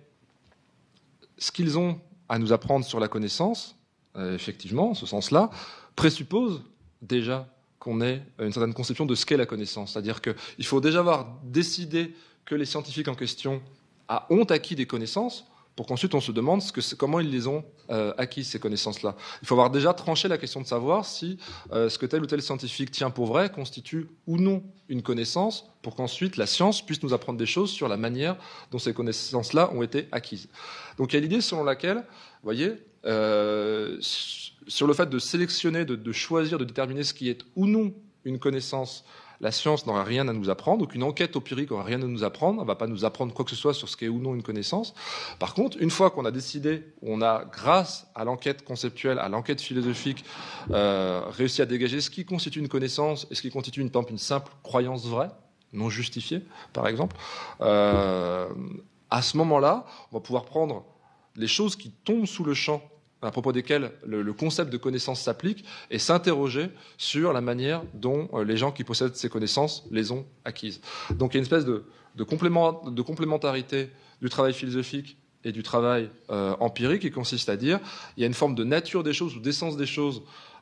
ce qu'ils ont à nous apprendre sur la connaissance, euh, effectivement, en ce sens-là, présuppose déjà qu'on ait une certaine conception de ce qu'est la connaissance. C'est-à-dire qu'il faut déjà avoir décidé que les scientifiques en question ont acquis des connaissances pour qu'ensuite on se demande ce que comment ils les ont euh, acquis, ces connaissances-là. Il faut avoir déjà tranché la question de savoir si euh, ce que tel ou tel scientifique tient pour vrai constitue ou non une connaissance, pour qu'ensuite la science puisse nous apprendre des choses sur la manière dont ces connaissances-là ont été acquises. Donc il y a l'idée selon laquelle, vous voyez, euh, sur le fait de sélectionner, de, de choisir, de déterminer ce qui est ou non une connaissance, la science n'aura rien à nous apprendre, aucune enquête empirique n'aura rien à nous apprendre, elle ne va pas nous apprendre quoi que ce soit sur ce qu'est ou non une connaissance. Par contre, une fois qu'on a décidé, on a, grâce à l'enquête conceptuelle, à l'enquête philosophique, euh, réussi à dégager ce qui constitue une connaissance et ce qui constitue une, par exemple, une simple croyance vraie, non justifiée, par exemple, euh, à ce moment-là, on va pouvoir prendre les choses qui tombent sous le champ à propos desquels le, le concept de connaissance s'applique, et s'interroger sur la manière dont euh, les gens qui possèdent ces connaissances les ont acquises. Donc il y a une espèce de, de, complément, de complémentarité du travail philosophique et du travail euh, empirique qui consiste à dire il y a une forme de nature des choses ou d'essence des choses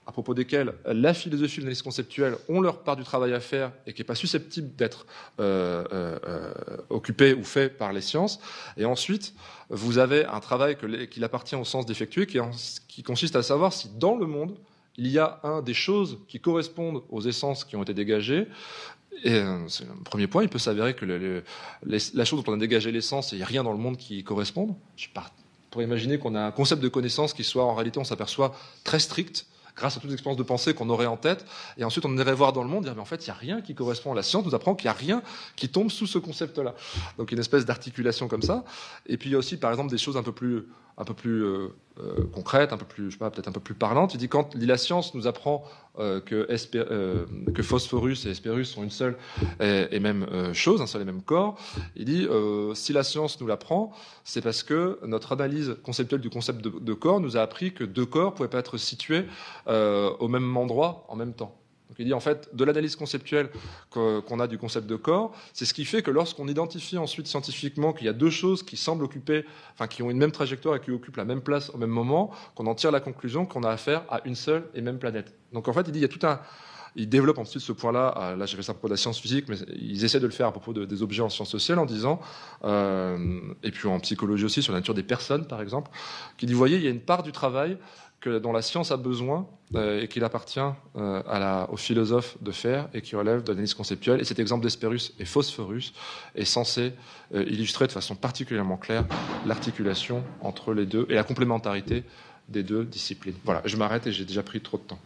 à propos desquels la philosophie et l'analyse conceptuelle ont leur part du travail à faire et qui n'est pas susceptible d'être euh, euh, euh, occupé ou fait par les sciences. Et ensuite, vous avez un travail que les, qu'il appartient au sens d'effectuer, qui, en, qui consiste à savoir si dans le monde, il y a un des choses qui correspondent aux essences qui ont été dégagées. Et euh, c'est le premier point, il peut s'avérer que le, le, les, la chose dont on a dégagé l'essence, il n'y a rien dans le monde qui corresponde. Je sais pas, pour imaginer qu'on a un concept de connaissance qui soit, en réalité, on s'aperçoit très strict, grâce à toutes les expériences de pensée qu'on aurait en tête, et ensuite on irait voir dans le monde, dire mais en fait il n'y a rien qui correspond. La science nous apprend qu'il n'y a rien qui tombe sous ce concept-là. Donc une espèce d'articulation comme ça. Et puis il y a aussi par exemple des choses un peu plus, un peu plus euh, euh, concrètes, un peu plus, je sais pas, peut-être un peu plus parlantes. Il dit quand la science nous apprend euh, que, Hespé- euh, que Phosphorus et Hespérus sont une seule et, et même euh, chose, un seul et même corps. Il dit euh, si la science nous l'apprend, c'est parce que notre analyse conceptuelle du concept de, de corps nous a appris que deux corps pouvaient pas être situés Euh, au même endroit en même temps. Donc il dit en fait de l'analyse conceptuelle que, qu'on a du concept de corps, c'est ce qui fait que lorsqu'on identifie ensuite scientifiquement qu'il y a deux choses qui semblent occuper, enfin qui ont une même trajectoire et qui occupent la même place au même moment, qu'on en tire la conclusion qu'on a affaire à une seule et même planète. Donc en fait il dit il y a tout un Il développe ensuite ce point-là. Là, j'ai fait ça à propos de la science physique, mais ils essaient de le faire à propos de, des objets en sciences sociales en disant, euh, et puis en psychologie aussi, sur la nature des personnes, par exemple, qui dit, vous voyez, il y a une part du travail que, dont la science a besoin euh, et qu'il appartient euh, à la, aux philosophes de faire et qui relève de l'analyse conceptuelle. Et cet exemple d'Hespérus et Phosphorus est censé euh, illustrer de façon particulièrement claire l'articulation entre les deux et la complémentarité des deux disciplines. Voilà, je m'arrête et j'ai déjà pris trop de temps.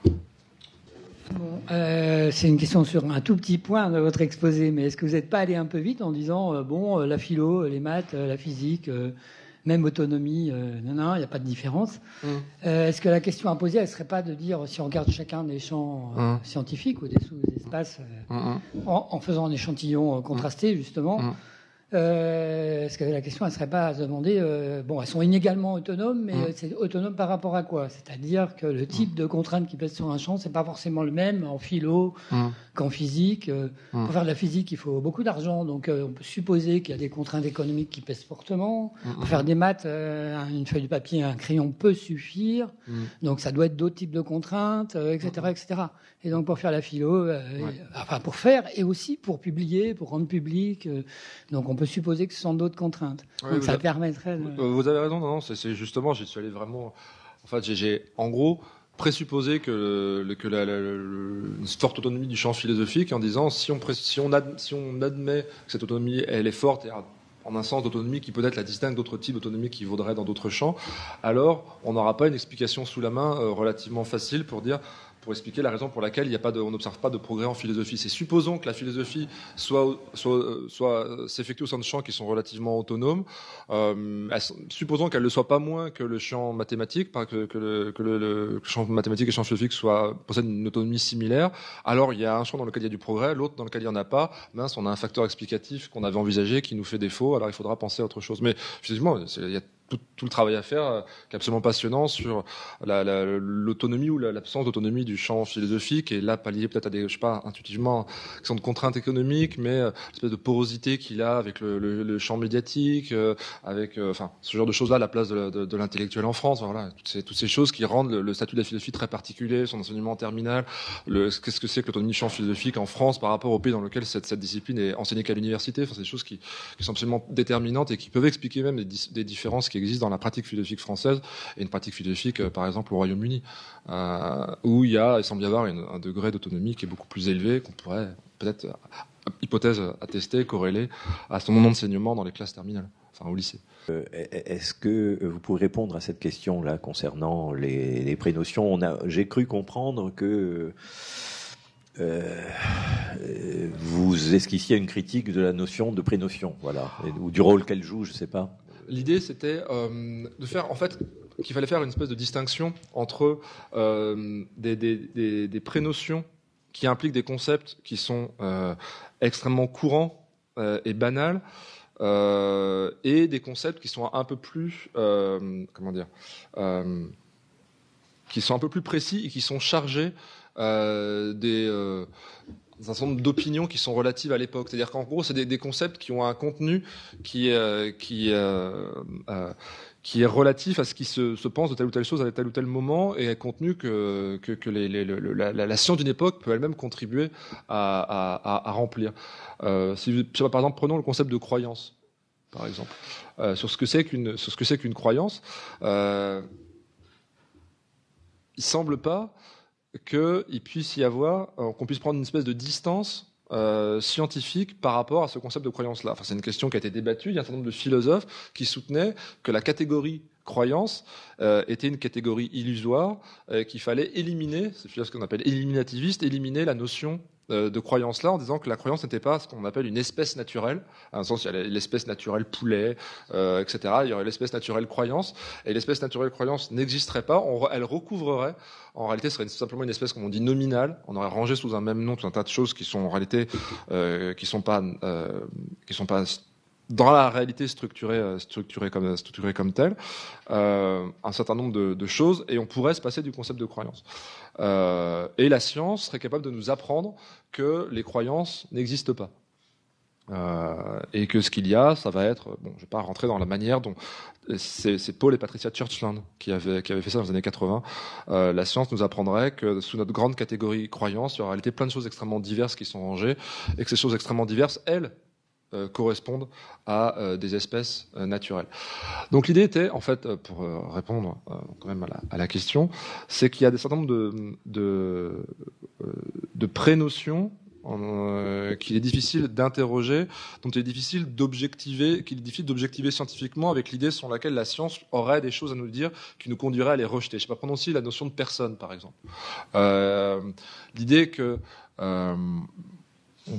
Bon, euh, c'est une question sur un tout petit point de votre exposé, mais est-ce que vous n'êtes pas allé un peu vite en disant, euh, bon, euh, la philo, les maths, euh, la physique, euh, même autonomie, euh, non, non, il n'y a pas de différence. Mmh. Euh, est-ce que la question à poser, elle ne serait pas de dire, si on regarde chacun des champs euh, mmh. scientifiques ou des sous-espaces, euh, mmh. en, en faisant un échantillon euh, contrasté, justement, mmh. Euh, est-ce que la question, elle ne serait pas à se demander, euh, bon, elles sont inégalement autonomes, mais mmh. c'est autonome par rapport à quoi? C'est-à-dire que le type mmh. de contrainte qui pèse sur un champ, c'est pas forcément le même en philo mmh. qu'en physique. Euh, mmh. Pour faire de la physique, il faut beaucoup d'argent, donc euh, on peut supposer qu'il y a des contraintes économiques qui pèsent fortement. Mmh. Pour faire des maths, euh, une feuille de papier, un crayon peut suffire, mmh. donc ça doit être d'autres types de contraintes, euh, et cetera, et cetera. Et donc pour faire la philo, euh, ouais. et, enfin pour faire et aussi pour publier, pour rendre public, euh, donc on peut supposer que ce sont d'autres contraintes. Oui, donc ça avez, permettrait de... Vous avez raison, non, non c'est, c'est justement, j'y suis allé vraiment... En fait, j'ai, j'ai en gros présupposé que, le, que la, la, la, une forte autonomie du champ philosophique en disant si on, si on, ad, si on admet que cette autonomie, elle est forte et en un sens d'autonomie qui peut-être la distingue d'autres types d'autonomie qui vaudraient dans d'autres champs, alors on n'aura pas une explication sous la main euh, relativement facile pour dire... pour expliquer la raison pour laquelle il y a pas de, on n'observe pas de progrès en philosophie. C'est supposons que la philosophie soit, soit, soit s'effectue au sein de champs qui sont relativement autonomes. Euh, supposons qu'elle ne le soit pas moins que le champ mathématique, pas que, que, le, que le, le champ mathématique et le champ philosophique soient, possèdent une autonomie similaire. Alors il y a un champ dans lequel il y a du progrès, l'autre dans lequel il n'y en a pas. Mince, on a un facteur explicatif qu'on avait envisagé qui nous fait défaut. Alors il faudra penser à autre chose. Mais effectivement, il y a Tout, tout le travail à faire, euh, qui est absolument passionnant sur la, la, l'autonomie ou la, l'absence d'autonomie du champ philosophique, et là pallier peut-être à des, je sais pas, intuitivement, qui sont de contraintes économiques, mais euh, l'espèce de porosité qu'il a avec le, le, le champ médiatique, euh, avec, euh, enfin, ce genre de choses-là, la place de, de, de l'intellectuel en France, voilà, toutes ces, toutes ces choses qui rendent le, le statut de la philosophie très particulier, son enseignement terminal, le, qu'est-ce que c'est que l'autonomie du champ philosophique en France par rapport au pays dans lequel cette, cette discipline est enseignée qu'à l'université, enfin, c'est des choses qui, qui sont absolument déterminantes et qui peuvent expliquer même des, des différences qui existe dans la pratique philosophique française et une pratique philosophique, euh, par exemple, au Royaume-Uni, euh, où il y a, il semble y avoir une, un degré d'autonomie qui est beaucoup plus élevé, qu'on pourrait peut-être, euh, hypothèse attestée, corréler à son enseignement dans les classes terminales, enfin au lycée. Euh, est-ce que vous pouvez répondre à cette question-là concernant les, les prénotions? On a, j'ai cru comprendre que Euh, vous esquissiez une critique de la notion de prénotion, voilà, ou du rôle qu'elle joue, je sais pas. L'idée, c'était euh, de faire, en fait, qu'il fallait faire une espèce de distinction entre euh, des, des, des, des prénotions qui impliquent des concepts qui sont euh, extrêmement courants euh, et banals, euh, et des concepts qui sont un peu plus, euh, comment dire, euh, qui sont un peu plus précis et qui sont chargés Euh, des, euh, un certain nombre d'opinions qui sont relatives à l'époque. C'est-à-dire qu'en gros, c'est des, des concepts qui ont un contenu qui, euh, qui, euh, euh, qui est relatif à ce qui se, se pense de telle ou telle chose à tel ou tel moment et est contenu que, que, que les, les, le, la, la science d'une époque peut elle-même contribuer à, à, à remplir. Euh, si, par exemple, prenons le concept de croyance, par exemple, euh, sur ce que c'est qu'une, sur ce que c'est qu'une croyance. Euh, il semble pas qu'il puisse y avoir, euh, qu'on puisse prendre une espèce de distance Euh, scientifique par rapport à ce concept de croyance-là. Enfin, c'est une question qui a été débattue. Il y a un certain nombre de philosophes qui soutenaient que la catégorie croyance euh, était une catégorie illusoire, euh, qu'il fallait éliminer, c'est ce qu'on appelle éliminativiste, éliminer la notion euh, de croyance-là en disant que la croyance n'était pas ce qu'on appelle une espèce naturelle. À un sens, il y a l'espèce naturelle poulet, euh, et cetera. Il y aurait l'espèce naturelle croyance, et l'espèce naturelle croyance n'existerait pas. On, elle recouvrerait, en réalité, ce serait simplement une espèce, comme on dit, nominale. On aurait rangé sous un même nom tout un tas de choses qui sont en réalité, euh, qui sont pas, euh, qui sont pas dans la réalité structurée, structurée comme, structurée comme telle, euh, un certain nombre de, de choses, et on pourrait se passer du concept de croyance. Euh, et la science serait capable de nous apprendre que les croyances n'existent pas. Euh, et que ce qu'il y a, ça va être, bon, je ne vais pas rentrer dans la manière dont c'est, c'est Paul et Patricia Churchland qui avaient, qui avaient fait ça dans les années quatre-vingts. Euh, la science nous apprendrait que sous notre grande catégorie croyance, il y a en réalité plein de choses extrêmement diverses qui sont rangées, et que ces choses extrêmement diverses, elles, Euh, correspondent à euh, des espèces euh, naturelles. Donc l'idée était, en fait, euh, pour euh, répondre euh, quand même à la, à la question, c'est qu'il y a des certain nombre de, de, euh, de prénotions euh, qu'il est difficile d'interroger, dont il est difficile d'objectiver, qu'il est difficile d'objectiver scientifiquement avec l'idée selon laquelle la science aurait des choses à nous dire qui nous conduiraient à les rejeter. Je sais pas, prenons aussi la notion de personne, par exemple. Euh, l'idée que euh, on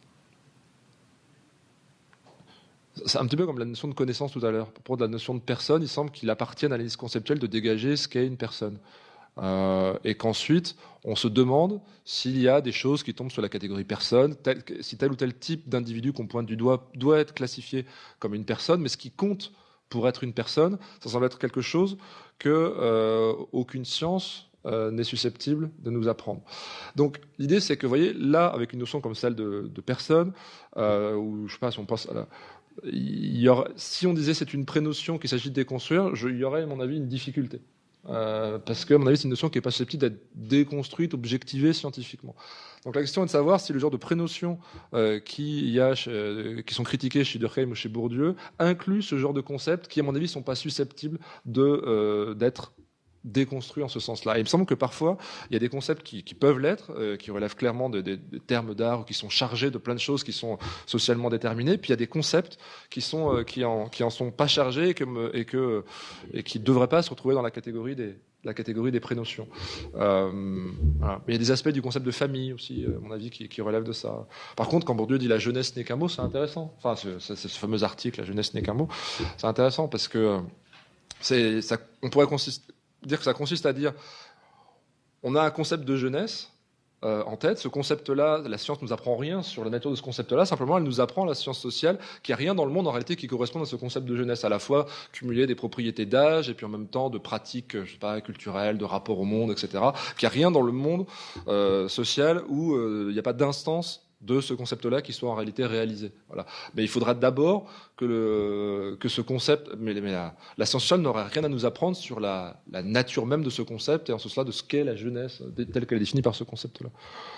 C'est un petit peu comme la notion de connaissance tout à l'heure. Pour la notion de personne, il semble qu'il appartienne à l'analyse conceptuelle de dégager ce qu'est une personne. Euh, et qu'ensuite, on se demande s'il y a des choses qui tombent sur la catégorie personne, tel, si tel ou tel type d'individu qu'on pointe du doigt doit être classifié comme une personne, mais ce qui compte pour être une personne, ça semble être quelque chose que euh, aucune science euh, n'est susceptible de nous apprendre. Donc l'idée, c'est que, vous voyez, là, avec une notion comme celle de, de personne, euh, ou je sais pas si on pense à la... Il y aurait, si on disait c'est une prénotion qu'il s'agit de déconstruire, je, il y aurait, à mon avis, une difficulté. Euh, parce que, à mon avis, c'est une notion qui n'est pas susceptible d'être déconstruite, objectivée scientifiquement. Donc la question est de savoir si le genre de prénotions euh, qui, y a chez, euh, qui sont critiquées chez Durkheim ou chez Bourdieu inclut ce genre de concepts qui, à mon avis, ne sont pas susceptibles de, euh, d'être déconstruit en ce sens-là. Et il me semble que parfois, il y a des concepts qui, qui peuvent l'être, euh, qui relèvent clairement de, de, de termes d'art, ou qui sont chargés de plein de choses qui sont socialement déterminées. Puis il y a des concepts qui sont euh, qui en qui en sont pas chargés et que et que et qui devraient pas se retrouver dans la catégorie des la catégorie des prénotions. Euh, voilà. Mais il y a des aspects du concept de famille aussi, à mon avis, qui, qui relèvent de ça. Par contre, quand Bourdieu dit la jeunesse n'est qu'un mot, c'est intéressant. Enfin, c'est, c'est, c'est ce fameux article, la jeunesse n'est qu'un mot, c'est intéressant parce que c'est ça. On pourrait consister dire que ça consiste à dire on a un concept de jeunesse euh, en tête. Ce concept-là, la science nous apprend rien sur la nature de ce concept-là. Simplement, elle nous apprend, la science sociale, qu'il n'y a rien dans le monde en réalité qui corresponde à ce concept de jeunesse. À la fois cumuler des propriétés d'âge et puis en même temps de pratiques, je sais pas, culturelles, de rapport au monde, et cetera. Qu'il n'y a rien dans le monde euh, social où euh, il n'y a pas d'instance de ce concept-là qui soit en réalité réalisé. Voilà. Mais il faudra d'abord que, le, que ce concept, mais, mais la, la science sociale n'aurait rien à nous apprendre sur la, la nature même de ce concept et en ce sens-là de ce qu'est la jeunesse telle qu'elle est définie par ce concept-là.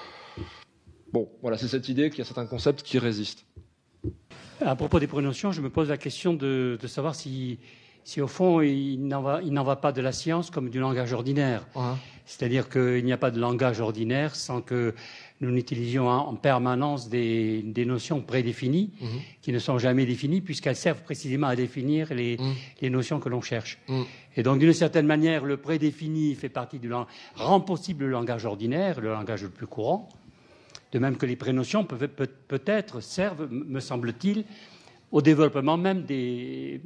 Bon, voilà, c'est cette idée qu'il y a certains concepts qui résistent. À propos des prénotions, je me pose la question de, de savoir si, si au fond il n'en va, il n'en va pas de la science comme du langage ordinaire. Ouais. C'est-à-dire qu'il n'y a pas de langage ordinaire sans que nous n'utilisions en permanence des, des notions prédéfinies mmh. qui ne sont jamais définies puisqu'elles servent précisément à définir les, mmh. les notions que l'on cherche. Mmh. Et donc, d'une certaine manière, le prédéfini fait partie du langage, rend possible le langage ordinaire, le langage le plus courant, de même que les prénotions peuvent, peut, peut-être servent, me semble-t-il, au développement même des...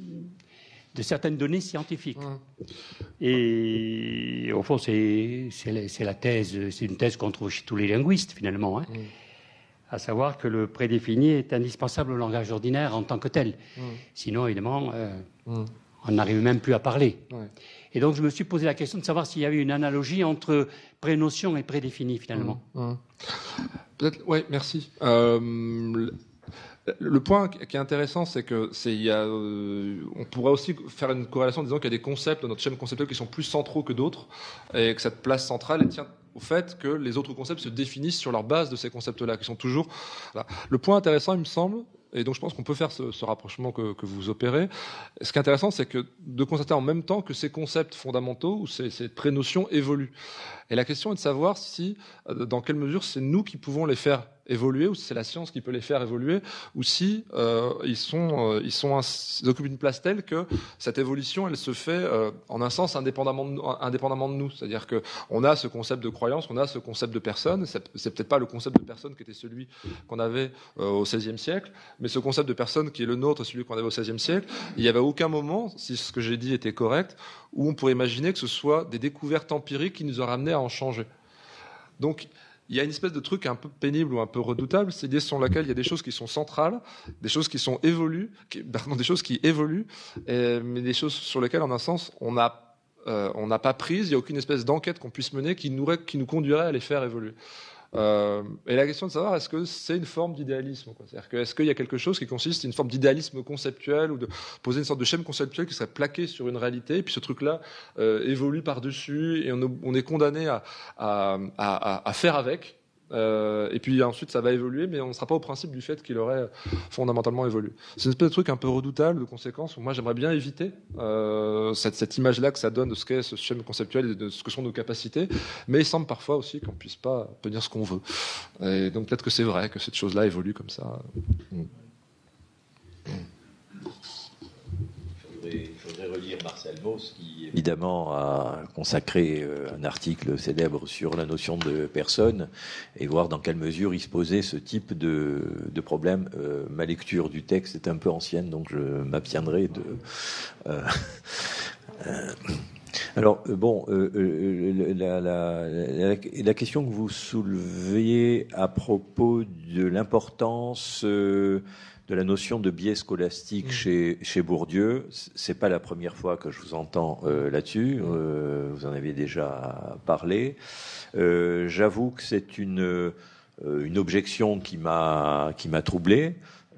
de certaines données scientifiques. Mmh. Et au fond, c'est, c'est, la, c'est la thèse, c'est une thèse qu'on trouve chez tous les linguistes, finalement, hein, mmh. à savoir que le prédéfini est indispensable au langage ordinaire en tant que tel. Mmh. Sinon, évidemment, euh, mmh. on n'arrive même plus à parler. Ouais. Et donc, je me suis posé la question de savoir s'il y avait une analogie entre prénotion et prédéfini, finalement. Mmh. Mmh. Peut-être, oui, merci. Euh, Le point qui est intéressant, c'est que c'est, il y a, euh, on pourrait aussi faire une corrélation en disant qu'il y a des concepts dans notre schéma conceptuel qui sont plus centraux que d'autres, et que cette place centrale elle tient au fait que les autres concepts se définissent sur leur base de ces concepts-là, qui sont toujours. Voilà. Le point intéressant, il me semble, et donc je pense qu'on peut faire ce, ce rapprochement que, que vous opérez. Ce qui est intéressant, c'est que de constater en même temps que ces concepts fondamentaux ou ces, ces prénotions évoluent. Et la question est de savoir si, dans quelle mesure, c'est nous qui pouvons les faire évoluer, ou si c'est la science qui peut les faire évoluer, ou si euh, ils sont, euh, ils sont, un, ils occupent une place telle que cette évolution, elle se fait euh, en un sens indépendamment de, indépendamment de nous. C'est-à-dire que on a ce concept de croyance, on a ce concept de personne. C'est, c'est peut-être pas le concept de personne qui était celui qu'on avait euh, au seizième siècle, mais ce concept de personne qui est le nôtre, celui qu'on avait au seizième siècle, il n'y avait aucun moment, si ce que j'ai dit était correct, où on pourrait imaginer que ce soit des découvertes empiriques qui nous auraient amené à en changer. Donc il y a une espèce de truc un peu pénible ou un peu redoutable, c'est l'idée sur laquelle il y a des choses qui sont centrales, des choses qui sont évolues, qui, pardon, des choses qui évoluent, et, mais des choses sur lesquelles, en un sens, on n'a euh, on n'a pas prise, il n'y a aucune espèce d'enquête qu'on puisse mener qui nous, qui nous conduirait à les faire évoluer. Euh, et la question de savoir, est-ce que c'est une forme d'idéalisme, quoi. C'est-à-dire que, est-ce qu'il y a quelque chose qui consiste, une forme d'idéalisme conceptuel, ou de poser une sorte de schème conceptuel qui serait plaqué sur une réalité, et puis ce truc-là euh, évolue par-dessus, et on, on est condamné à, à, à, à faire avec. Euh, et puis ensuite ça va évoluer, mais on ne sera pas au principe du fait qu'il aurait fondamentalement évolué. C'est une espèce de truc un peu redoutable, de conséquence, où moi j'aimerais bien éviter euh, cette, cette image-là que ça donne de ce qu'est ce schème conceptuel et de ce que sont nos capacités, mais il semble parfois aussi qu'on ne puisse pas obtenir ce qu'on veut. Et donc peut-être que c'est vrai que cette chose-là évolue comme ça. Mmh. Mmh. Il faudrait relire Marcel Mauss, qui évidemment a consacré un article célèbre sur la notion de personne, et voir dans quelle mesure il se posait ce type de, de problème. Euh, ma lecture du texte est un peu ancienne, donc je m'abstiendrai de... Euh, euh, alors, bon, euh, euh, la, la, la, la question que vous souleviez à propos de l'importance... Euh, de la notion de biais scolastique mmh. chez, chez Bourdieu, c'est pas la première fois que je vous entends euh, là-dessus. Euh, vous en avez déjà parlé. Euh, j'avoue que c'est une euh, une objection qui m'a qui m'a troublé.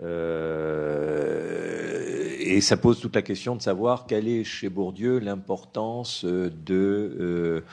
Euh, et ça pose toute la question de savoir quelle est chez Bourdieu l'importance de euh,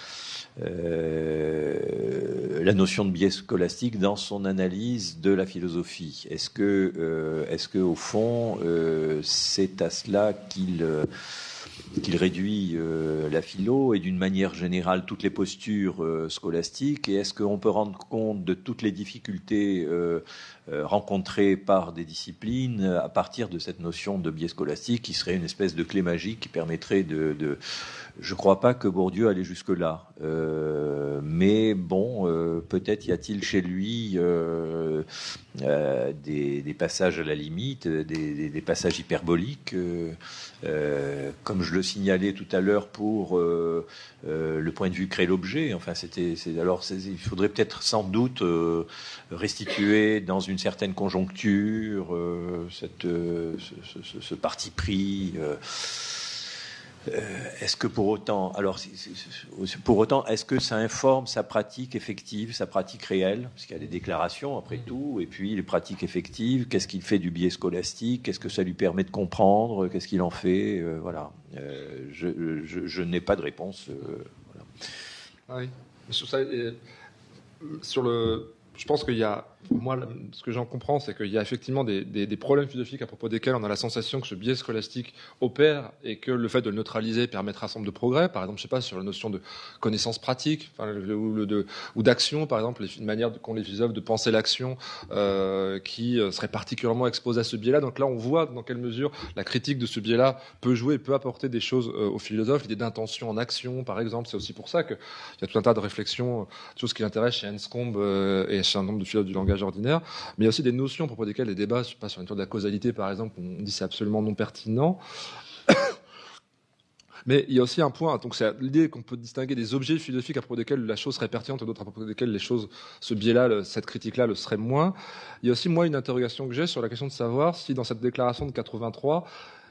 euh, la notion de biais scolastique dans son analyse de la philosophie. Est-ce que, euh, est-ce que au fond, euh, c'est à cela qu'il qu'il réduit euh, la philo et d'une manière générale toutes les postures euh, scolastiques, et est-ce qu'on peut rendre compte de toutes les difficultés euh, euh, rencontrées par des disciplines à partir de cette notion de biais scolastique qui serait une espèce de clé magique qui permettrait de... de... Je ne crois pas que Bourdieu allait jusque-là, euh, mais bon, euh, peut-être y a-t-il chez lui euh, euh, des, des passages à la limite, des, des, des passages hyperboliques, euh, euh, comme je le signalais tout à l'heure pour euh, euh, le point de vue créer l'objet. Enfin, c'était, c'est, alors, c'est, il faudrait peut-être sans doute euh, restituer dans une certaine conjoncture euh, cette, euh, ce, ce, ce parti pris. Euh, Euh, est-ce que pour autant, alors pour autant, est-ce que ça informe sa pratique effective, sa pratique réelle, parce qu'il y a des déclarations après tout, et puis les pratiques effectives, qu'est-ce qu'il fait du biais scolastique, qu'est-ce que ça lui permet de comprendre, qu'est-ce qu'il en fait, euh, voilà. Euh, je, je, je n'ai pas de réponse. Euh, voilà. Ah oui. Sur, ça, et, sur le, je pense qu'il y a, moi, ce que j'en comprends, c'est qu'il y a effectivement des, des, des problèmes philosophiques à propos desquels on a la sensation que ce biais scolastique opère et que le fait de le neutraliser permettra un certain nombre de progrès. Par exemple, je sais pas, sur la notion de connaissance pratique, enfin, ou, le, de, ou d'action, par exemple, une manière qu'ont les philosophes de penser l'action euh, qui serait particulièrement exposée à ce biais-là. Donc là, on voit dans quelle mesure la critique de ce biais-là peut jouer et peut apporter des choses euh, aux philosophes. L'idée d'intention en action, par exemple, c'est aussi pour ça qu'il y a tout un tas de réflexions, de choses qui l'intéressent chez Anscombe euh, et chez un nombre de philosophes du langage ordinaire, mais il y a aussi des notions à propos desquelles les débats, je sais pas, sur une tour de la causalité par exemple, on dit c'est absolument non pertinent. Mais il y a aussi un point, donc c'est l'idée qu'on peut distinguer des objets philosophiques à propos desquels la chose serait pertinente et d'autres à propos desquels les choses, ce biais-là, cette critique-là le serait moins. Il y a aussi moi une interrogation que j'ai sur la question de savoir si dans cette déclaration de quatre-vingt-trois,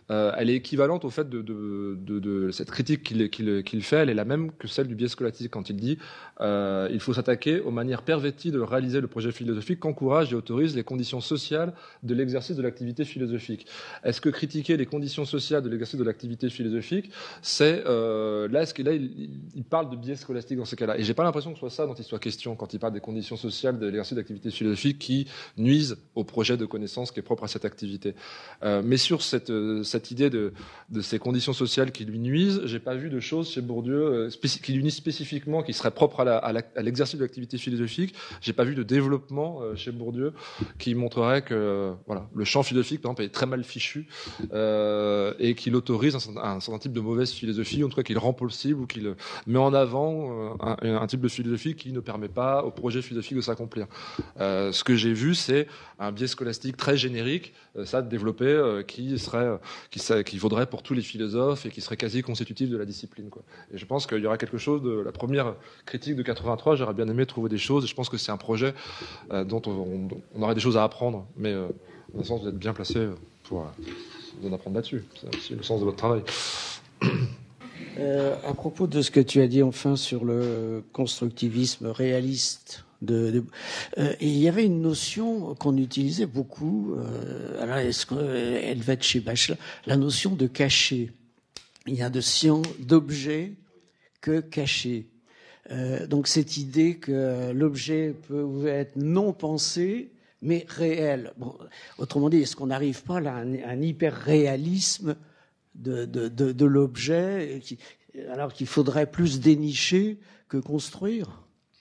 euh, elle est équivalente au fait de, de, de, de cette critique qu'il, qu'il, qu'il fait, elle est la même que celle du biais scolastique quand il dit euh, il faut s'attaquer aux manières perverties de réaliser le projet philosophique qu'encouragent et autorisent les conditions sociales de l'exercice de l'activité philosophique. Est-ce que critiquer les conditions sociales de l'exercice de l'activité philosophique, c'est euh, là, est-ce que là il, il parle de biais scolastique dans ce cas-là? Et j'ai pas l'impression que ce soit ça dont il soit question quand il parle des conditions sociales de l'exercice d'activité philosophique qui nuisent au projet de connaissance qui est propre à cette activité. Euh, mais sur cette, euh, cette idée de, de ces conditions sociales qui lui nuisent, j'ai pas vu de choses chez Bourdieu euh, spéci- qui lui nuisent spécifiquement, qui seraient propres à, la, à, la, à l'exercice de l'activité philosophique. J'ai pas vu de développement euh, chez Bourdieu qui montrerait que euh, voilà, le champ philosophique, par exemple, est très mal fichu euh, et qu'il autorise un, un certain type de mauvaise philosophie, en tout cas qu'il rend possible ou qu'il met en avant euh, un, un type de philosophie qui ne permet pas au projet philosophique de s'accomplir. Euh, ce que j'ai vu, c'est un biais scolastique très générique, euh, ça développé, euh, qui serait, euh, qui, qui vaudrait pour tous les philosophes et qui serait quasi constitutif de la discipline, quoi. Et je pense qu'il y aura quelque chose de la première critique de quatre-vingt-trois. J'aurais bien aimé trouver des choses. Et je pense que c'est un projet euh, dont on, on aurait des choses à apprendre. Mais euh, dans un sens, vous êtes bien placé pour euh, en apprendre là-dessus. C'est aussi le sens de votre travail. Euh, à propos de ce que tu as dit enfin sur le constructivisme réaliste, de, de, euh, il y avait une notion qu'on utilisait beaucoup. Euh, alors est-ce qu'elle va être chez Bachelard, la notion de caché. Il y a de science d'objet que caché. Euh, donc cette idée que l'objet peut être non pensé mais réel. Bon, autrement dit, est-ce qu'on n'arrive pas là à un, un hyper-réalisme de, de, de, de l'objet, qui, alors qu'il faudrait plus dénicher que construire?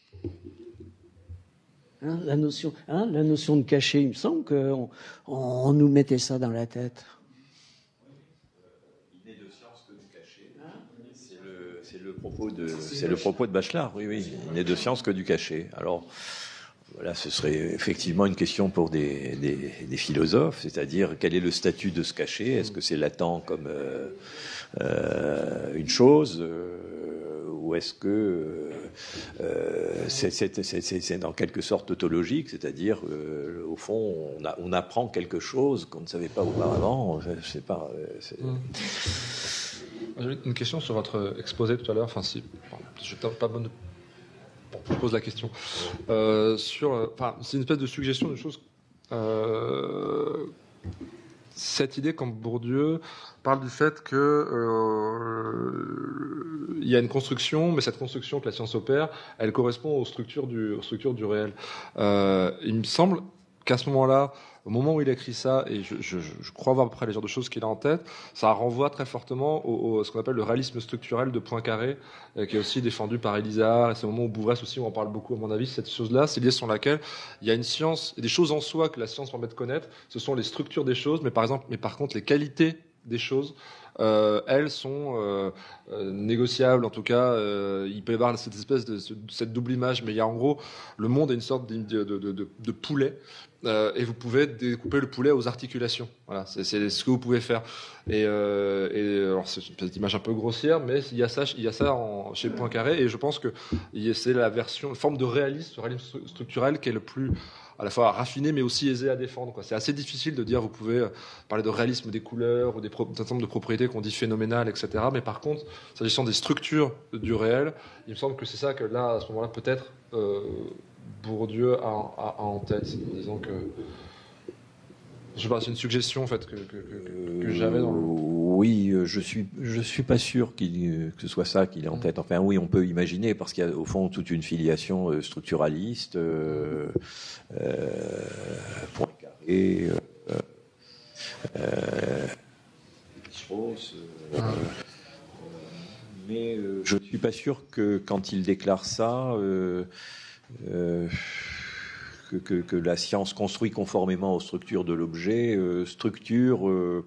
Hein, la notion, hein, la notion de cacher, il me semble qu'on on nous mettait ça dans la tête. Il n'est de science que du cachet. C'est le, c'est le propos de, c'est le propos de Bachelard. Oui, oui. Il n'est de science que du cachet. Alors. Voilà, ce serait effectivement une question pour des, des, des philosophes, c'est-à-dire quel est le statut de ce cachet? Est-ce que c'est latent comme euh, euh, une chose, euh, ou est-ce que euh, c'est, c'est, c'est, c'est dans quelque sorte tautologique, c'est-à-dire euh, au fond on, a, on apprend quelque chose qu'on ne savait pas auparavant. Je sais pas. C'est... Mmh. J'avais une question sur votre exposé tout à l'heure. Enfin, si, je n'ai pas bonne. Je pose la question. Euh, sur, enfin, c'est une espèce de suggestion de choses. Euh, cette idée, quand Bourdieu parle du fait que euh, il y a une construction, mais cette construction que la science opère, elle correspond aux structures du, aux structures du réel. Euh, il me semble qu'à ce moment-là, au moment où il écrit ça, et je, je, je crois voir à peu près les genres de choses qu'il a en tête, ça renvoie très fortement au, au ce qu'on appelle le réalisme structurel de Poincaré, euh, qui est aussi défendu par Élisard, et c'est au moment où Bouvresse aussi, on en parle beaucoup à mon avis, cette chose-là, c'est l'idée sur laquelle il y a une science, et des choses en soi que la science permet de connaître, ce sont les structures des choses, mais par exemple, mais par contre les qualités des choses, euh, elles sont euh, euh, négociables, en tout cas, euh, il peut y avoir cette espèce de, de cette double image, mais il y a en gros, le monde est une sorte de, de, de, de, de poulet, euh, et vous pouvez découper le poulet aux articulations. Voilà, c'est, c'est ce que vous pouvez faire. Et, euh, et alors c'est une petite image un peu grossière, mais il y a ça, il y a ça en, chez Poincaré, et je pense que c'est la version, forme de réalisme, ce réalisme structurel qui est le plus à la fois raffiné mais aussi aisé à défendre, quoi. C'est assez difficile de dire, vous pouvez parler de réalisme des couleurs ou des pro- d'un certain nombre de propriétés qu'on dit phénoménales, et cetera. Mais par contre, s'agissant des structures du réel, il me semble que c'est ça que là, à ce moment-là, peut-être euh, Bourdieu a, a, a en tête, en disant que... Je sais pas, c'est une suggestion en fait que, que, que, que j'avais dans le... Oui, je suis je suis pas sûr qu'il, que ce soit ça qu'il ait en tête. Enfin, oui, on peut imaginer parce qu'il y a au fond toute une filiation structuraliste, euh, euh, Poincaré, euh, euh, Strauss, euh, euh, mais euh, je suis pas sûr que quand il déclare ça. Euh, euh, Que, que, que la science construit conformément aux structures de l'objet, euh, structure... Euh,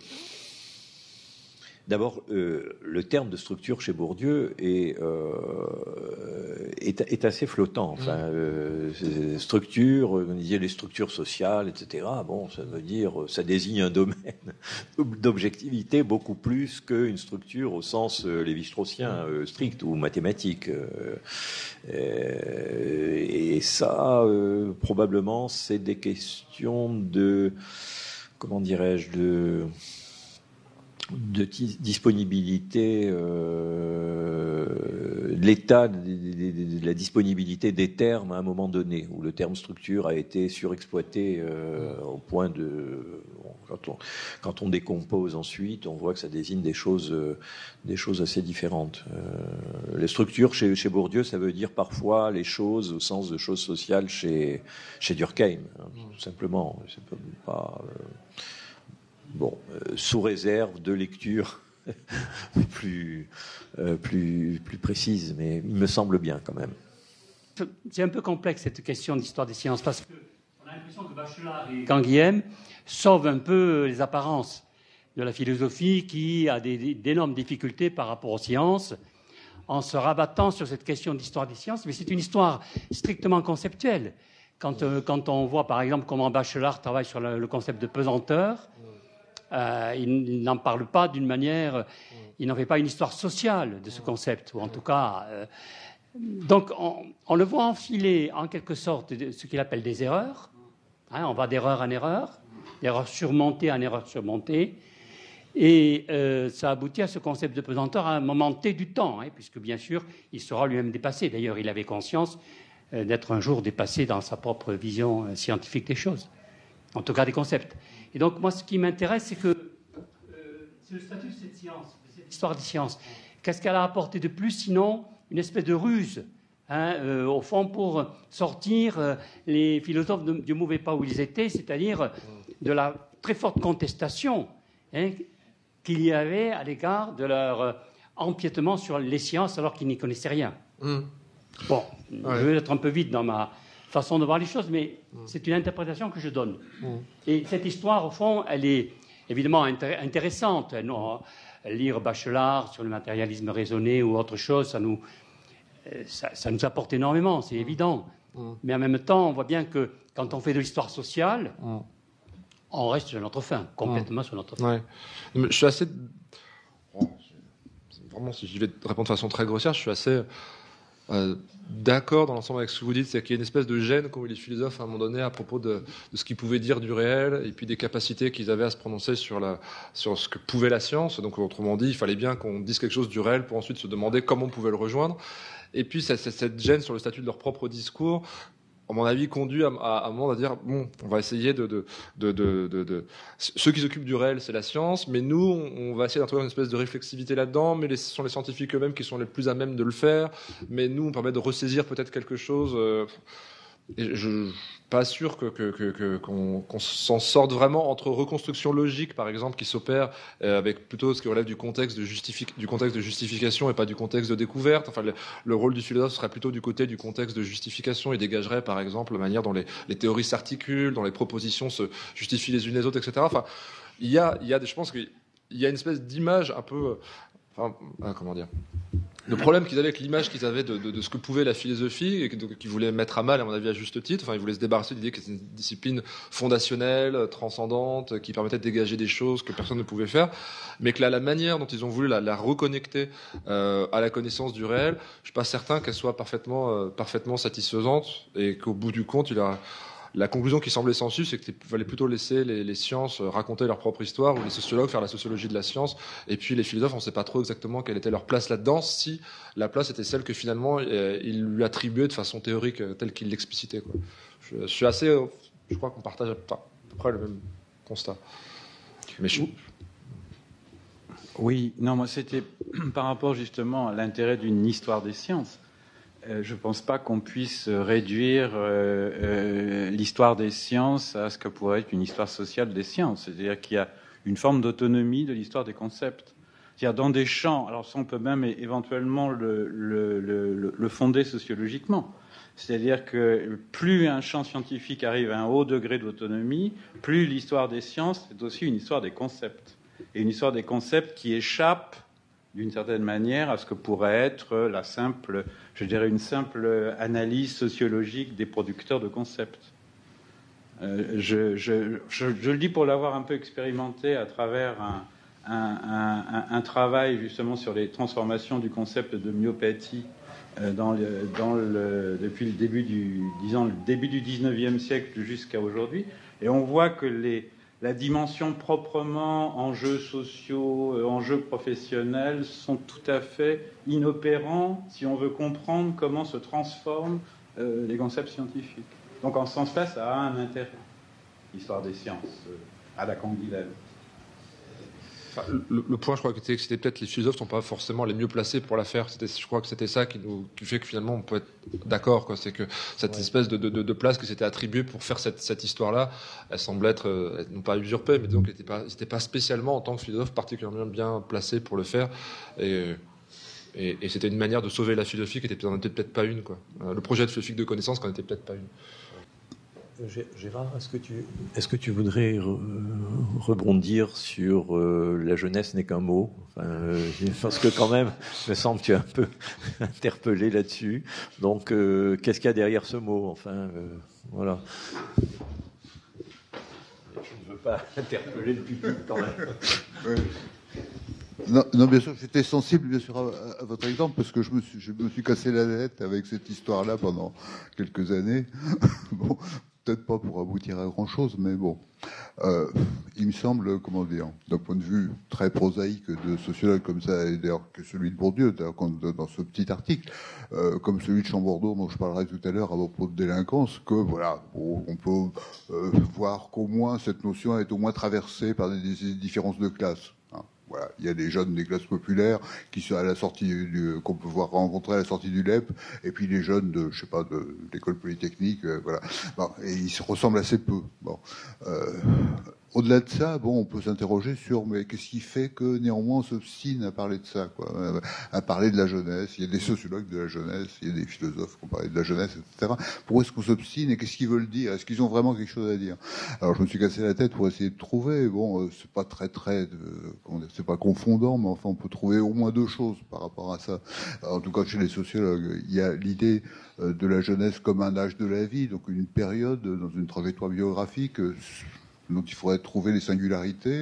D'abord, euh, le terme de structure chez Bourdieu est, euh, est, est assez flottant. Enfin, euh, structure, on disait les structures sociales, et cetera. Bon, ça veut dire, ça désigne un domaine d'objectivité beaucoup plus qu'une structure au sens euh, lévi-straussien euh, strict ou mathématique. Euh, et ça, euh, probablement, c'est des questions de, comment dirais-je, de de disponibilité, euh, de l'état de, de, de la disponibilité des termes à un moment donné, où le terme structure a été surexploité euh, au point de... Quand on, quand on décompose ensuite, on voit que ça désigne des choses, euh, des choses assez différentes. Euh, les structures chez, chez Bourdieu, ça veut dire parfois les choses au sens de choses sociales chez, chez Durkheim, hein, tout simplement. C'est pas... Euh, bon, euh, sous réserve de lecture plus, euh, plus, plus précise, mais il me semble bien quand même. C'est un peu complexe cette question d'histoire des sciences, parce qu'on a l'impression que Bachelard et Canguilhem sauvent un peu les apparences de la philosophie qui a des, d'énormes difficultés par rapport aux sciences, en se rabattant sur cette question d'histoire des sciences, mais c'est une histoire strictement conceptuelle. Quand, euh, quand on voit par exemple comment Bachelard travaille sur le, le concept de pesanteur, Euh, il, il n'en parle pas d'une manière, il n'en fait pas une histoire sociale de ce concept, ou en tout cas. Euh, donc, on, on le voit enfiler en quelque sorte de, ce qu'il appelle des erreurs. Hein, on va d'erreur en erreur, d'erreur surmontée en erreur surmontée, et euh, ça aboutit à ce concept de pesanteur à un moment T du temps, hein, puisque bien sûr, il sera lui-même dépassé. D'ailleurs, il avait conscience euh, d'être un jour dépassé dans sa propre vision euh, scientifique des choses, en tout cas des concepts. Et donc, moi, ce qui m'intéresse, c'est que euh, c'est le statut de cette science, de cette histoire des sciences. Qu'est-ce qu'elle a apporté de plus, sinon une espèce de ruse, hein, euh, au fond, pour sortir euh, les philosophes de Dieu ne mouvait pas où ils étaient, c'est-à-dire de la très forte contestation hein, qu'il y avait à l'égard de leur euh, empiétement sur les sciences alors qu'ils n'y connaissaient rien. Mmh. Bon, ouais. Je vais être un peu vite dans ma façon de voir les choses, mais mmh. c'est une interprétation que je donne. Mmh. Et cette histoire, au fond, elle est évidemment intér- intéressante. Non, lire Bachelard sur le matérialisme raisonné ou autre chose, ça nous, ça, ça nous apporte énormément, c'est mmh. évident. Mmh. Mais en même temps, on voit bien que quand on fait de l'histoire sociale, mmh. on reste sur notre fin, complètement mmh. sur notre fin. Ouais. Je suis assez... Vraiment, si je vais répondre de façon très grossière, je suis assez... Euh, d'accord dans l'ensemble avec ce que vous dites, c'est qu'il y a une espèce de gêne qu'ont eu les philosophes à un moment donné à propos de, de ce qu'ils pouvaient dire du réel et puis des capacités qu'ils avaient à se prononcer sur, la, sur ce que pouvait la science. Donc autrement dit, il fallait bien qu'on dise quelque chose du réel pour ensuite se demander comment on pouvait le rejoindre. Et puis cette, cette gêne sur le statut de leur propre discours, à mon avis, conduit à, à, à un moment à dire bon, on va essayer de, de, de, de, de, de... ceux qui s'occupent du réel, c'est la science, mais nous, on va essayer d'introduire une espèce de réflexivité là-dedans. Mais les, ce sont les scientifiques eux-mêmes qui sont les plus à même de le faire. Mais nous, on permet de ressaisir peut-être quelque chose. Euh, et je ne suis pas sûr que, que, que, que, qu'on, qu'on s'en sorte vraiment entre reconstruction logique, par exemple, qui s'opère euh, avec plutôt ce qui relève du contexte de, justifi- du contexte de justification et pas du contexte de découverte. Enfin, le, le rôle du philosophe serait plutôt du côté du contexte de justification et dégagerait, par exemple, la manière dont les, les théories s'articulent, dont les propositions se justifient les unes les autres, et cetera. Enfin, il y a, il y a, je pense qu'il y a une espèce d'image un peu... Enfin, ah, comment dire le problème qu'ils avaient avec l'image qu'ils avaient de, de, de ce que pouvait la philosophie et qu'ils voulaient mettre à mal, à mon avis, à juste titre. Enfin, ils voulaient se débarrasser de l'idée que c'était une discipline fondationnelle, transcendante, qui permettait de dégager des choses que personne ne pouvait faire, mais que là, la manière dont ils ont voulu la, la reconnecter euh, à la connaissance du réel, je suis pas certain qu'elle soit parfaitement, euh, parfaitement satisfaisante et qu'au bout du compte, il a la conclusion qui semblait s'en suivre, c'est qu'il fallait plutôt laisser les, les sciences raconter leur propre histoire, ou les sociologues faire la sociologie de la science, et puis les philosophes, on ne sait pas trop exactement quelle était leur place là-dedans, si la place était celle que finalement euh, ils lui attribuaient de façon théorique, euh, telle qu'il l'explicitait. Quoi. Je, je suis assez, euh, je crois qu'on partage à peu près le même constat. Mais je... Oui, non, moi c'était par rapport justement à l'intérêt d'une histoire des sciences. Euh, je ne pense pas qu'on puisse réduire euh, euh, l'histoire des sciences à ce que pourrait être une histoire sociale des sciences. C'est-à-dire qu'il y a une forme d'autonomie de l'histoire des concepts. C'est-à-dire dans des champs, alors ça on peut même éventuellement le, le, le, le fonder sociologiquement. C'est-à-dire que plus un champ scientifique arrive à un haut degré d'autonomie, plus l'histoire des sciences est aussi une histoire des concepts. Et une histoire des concepts qui échappe d'une certaine manière à ce que pourrait être la simple, je dirais une simple analyse sociologique des producteurs de concepts. Euh, je, je, je, je le dis pour l'avoir un peu expérimenté à travers un, un, un, un travail justement sur les transformations du concept de myopathie euh, dans le, dans le, depuis le début du, disons, le début du dix-neuvième siècle jusqu'à aujourd'hui. Et on voit que les la dimension proprement enjeux sociaux, euh, enjeux professionnels sont tout à fait inopérants si on veut comprendre comment se transforment euh, les concepts scientifiques. Donc en ce sens-là, ça a un intérêt, l'histoire des sciences, euh, à la Canguilhem. Enfin, le, le point, je crois que c'était, que c'était peut-être les philosophes ne sont pas forcément les mieux placés pour la faire. C'était, je crois que c'était ça qui nous qui fait que finalement on peut être d'accord, quoi. C'est que cette ouais. espèce de, de, de place qui s'était attribuée pour faire cette, cette histoire-là, elle semble être, euh, non pas usurpée, mais donc elle n'était pas, c'était pas spécialement en tant que philosophe particulièrement bien placé pour le faire. Et, et, et c'était une manière de sauver la philosophie qui était peut-être, peut-être pas une, quoi. Le projet de philosophique de connaissance qui n'en était peut-être pas une. Gérard, est-ce que tu, est-ce que tu voudrais re, rebondir sur euh, la jeunesse n'est qu'un mot, enfin, euh, parce que quand même, il me semble que tu es un peu interpellé là-dessus. Donc, euh, qu'est-ce qu'il y a derrière ce mot? Enfin, euh, voilà. Je ne veux pas interpeller le public quand même. Non, non, bien sûr, j'étais sensible, bien sûr, à, à votre exemple, parce que je me suis, je me suis cassé la tête avec cette histoire-là pendant quelques années. Bon, peut-être pas pour aboutir à grand-chose, mais bon. Euh, il me semble, comment dire, d'un point de vue très prosaïque de sociologue comme ça, et d'ailleurs que celui de Bourdieu, dans ce petit article, euh, comme celui de Chambourdeau dont je parlerai tout à l'heure à propos de délinquance, que voilà, on peut euh, voir qu'au moins cette notion est au moins traversée par des, des différences de classe. Voilà, il y a des jeunes des classes populaires qui sont à la sortie du, qu'on peut voir rencontrer à la sortie du L E P, et puis les jeunes de, je sais pas, de l'école polytechnique, euh, voilà. Bon, et ils se ressemblent assez peu. Bon, euh, au-delà de ça, bon, on peut s'interroger sur, mais qu'est-ce qui fait que néanmoins on s'obstine à parler de ça, quoi, à parler de la jeunesse. Il y a des sociologues de la jeunesse, il y a des philosophes qui ont parlé de la jeunesse, et cetera. Pourquoi est-ce qu'on s'obstine et qu'est-ce qu'ils veulent dire? Est-ce qu'ils ont vraiment quelque chose à dire? Alors, je me suis cassé la tête pour essayer de trouver. Bon, euh, c'est pas très très, de, comment dire, c'est pas confondant, mais enfin, on peut trouver au moins deux choses par rapport à ça. Alors, en tout cas, chez les sociologues, il y a l'idée euh, de la jeunesse comme un âge de la vie, donc une période dans une trajectoire biographique euh, dont il faudrait trouver les singularités,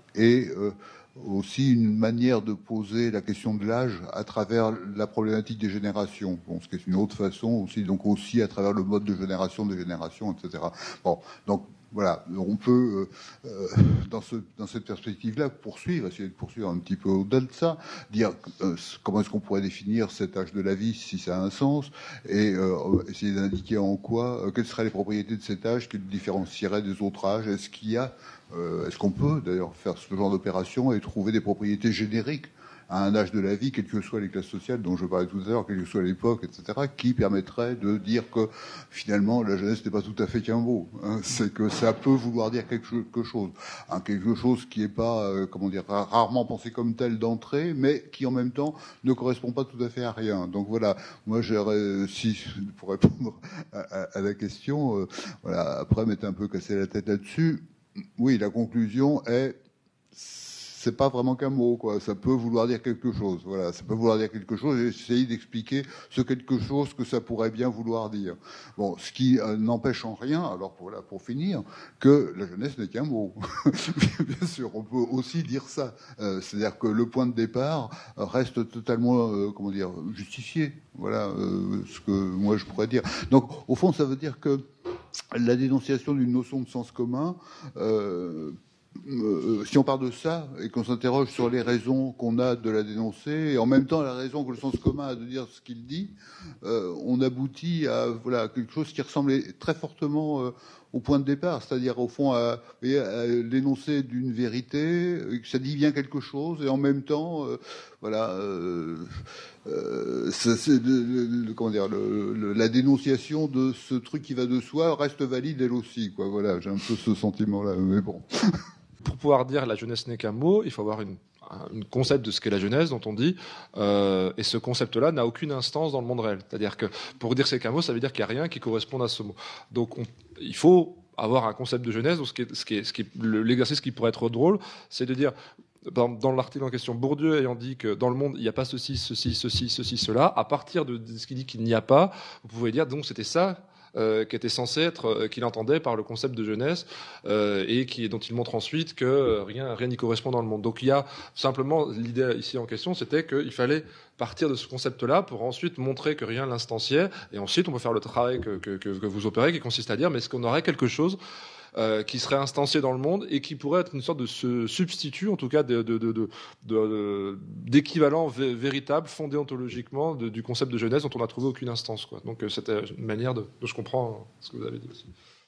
et euh, aussi une manière de poser la question de l'âge à travers la problématique des générations. Bon, ce qui est une autre façon aussi, donc aussi à travers le mode de génération, de génération, et cetera. Bon, donc voilà, on peut, euh, dans, ce, dans cette perspective-là, poursuivre, essayer de poursuivre un petit peu au-delà de ça, dire euh, comment est-ce qu'on pourrait définir cet âge de la vie, si ça a un sens, et euh, essayer d'indiquer en quoi, euh, quelles seraient les propriétés de cet âge qui le différencierait des autres âges. Est-ce qu'il y a, euh, est-ce qu'on peut d'ailleurs faire ce genre d'opération et trouver des propriétés génériques à un âge de la vie, quelles que soient les classes sociales dont je parlais tout à l'heure, quelle que soit l'époque, et cetera, qui permettrait de dire que finalement la jeunesse n'est pas tout à fait qu'un mot. Hein, c'est que ça peut vouloir dire quelque chose, hein, quelque chose qui n'est pas, euh, comment dire, rarement pensé comme tel d'entrée, mais qui en même temps ne correspond pas tout à fait à rien. Donc voilà, moi j'aurais, si pour répondre à, à, à la question, euh, voilà, après m'être un peu cassé la tête là-dessus. Oui, la conclusion est, c'est pas vraiment qu'un mot, quoi. Ça peut vouloir dire quelque chose. Voilà, ça peut vouloir dire quelque chose. J'ai essayé d'expliquer ce quelque chose que ça pourrait bien vouloir dire. Bon, ce qui euh, n'empêche en rien, alors voilà, pour finir, que la jeunesse n'est qu'un mot. Bien sûr, on peut aussi dire ça. Euh, c'est-à-dire que le point de départ reste totalement, euh, comment dire, justifié. Voilà, euh, ce que moi je pourrais dire. Donc, au fond, ça veut dire que la dénonciation d'une notion de sens commun. Euh, Euh, si on part de ça et qu'on s'interroge sur les raisons qu'on a de la dénoncer et en même temps la raison que le sens commun a de dire ce qu'il dit, euh, on aboutit à voilà quelque chose qui ressemblait très fortement euh, au point de départ, c'est-à-dire au fond à, à l'énoncé d'une vérité, que ça dit bien quelque chose et en même temps euh, voilà euh, euh, ça, c'est le, le, comment dire le, le, la dénonciation de ce truc qui va de soi reste valide elle aussi, quoi. Voilà, j'ai un peu ce sentiment-là, mais bon. Pour pouvoir dire la jeunesse n'est qu'un mot, il faut avoir une, un concept de ce qu'est la jeunesse, dont on dit, euh, et ce concept-là n'a aucune instance dans le monde réel. C'est-à-dire que pour dire c'est qu'un mot, ça veut dire qu'il n'y a rien qui corresponde à ce mot. Donc on, il faut avoir un concept de jeunesse. Donc ce qui est, ce qui est, ce qui est, l'exercice qui pourrait être drôle, c'est de dire, dans, dans l'article en question, Bourdieu ayant dit que dans le monde il n'y a pas ceci, ceci, ceci, ceci, cela, à partir de ce qu'il dit qu'il n'y a pas, vous pouvez dire donc c'était ça. Euh, qui était censé être, euh, qu'il entendait par le concept de jeunesse euh, et qui, dont il montre ensuite que euh, rien rien n'y correspond dans le monde. Donc il y a simplement l'idée ici en question, c'était qu'il fallait partir de ce concept-là pour ensuite montrer que rien l'instanciait et ensuite on peut faire le travail que, que, que, que vous opérez qui consiste à dire mais est-ce qu'on aurait quelque chose euh, qui serait instancié dans le monde et qui pourrait être une sorte de ce substitut, en tout cas, de, de, de, de, de, d'équivalent vé- véritable, fondé ontologiquement, de, du concept de Genèse dont on n'a trouvé aucune instance, quoi. Donc, euh, c'était une manière de, de je comprends ce que vous avez dit aussi.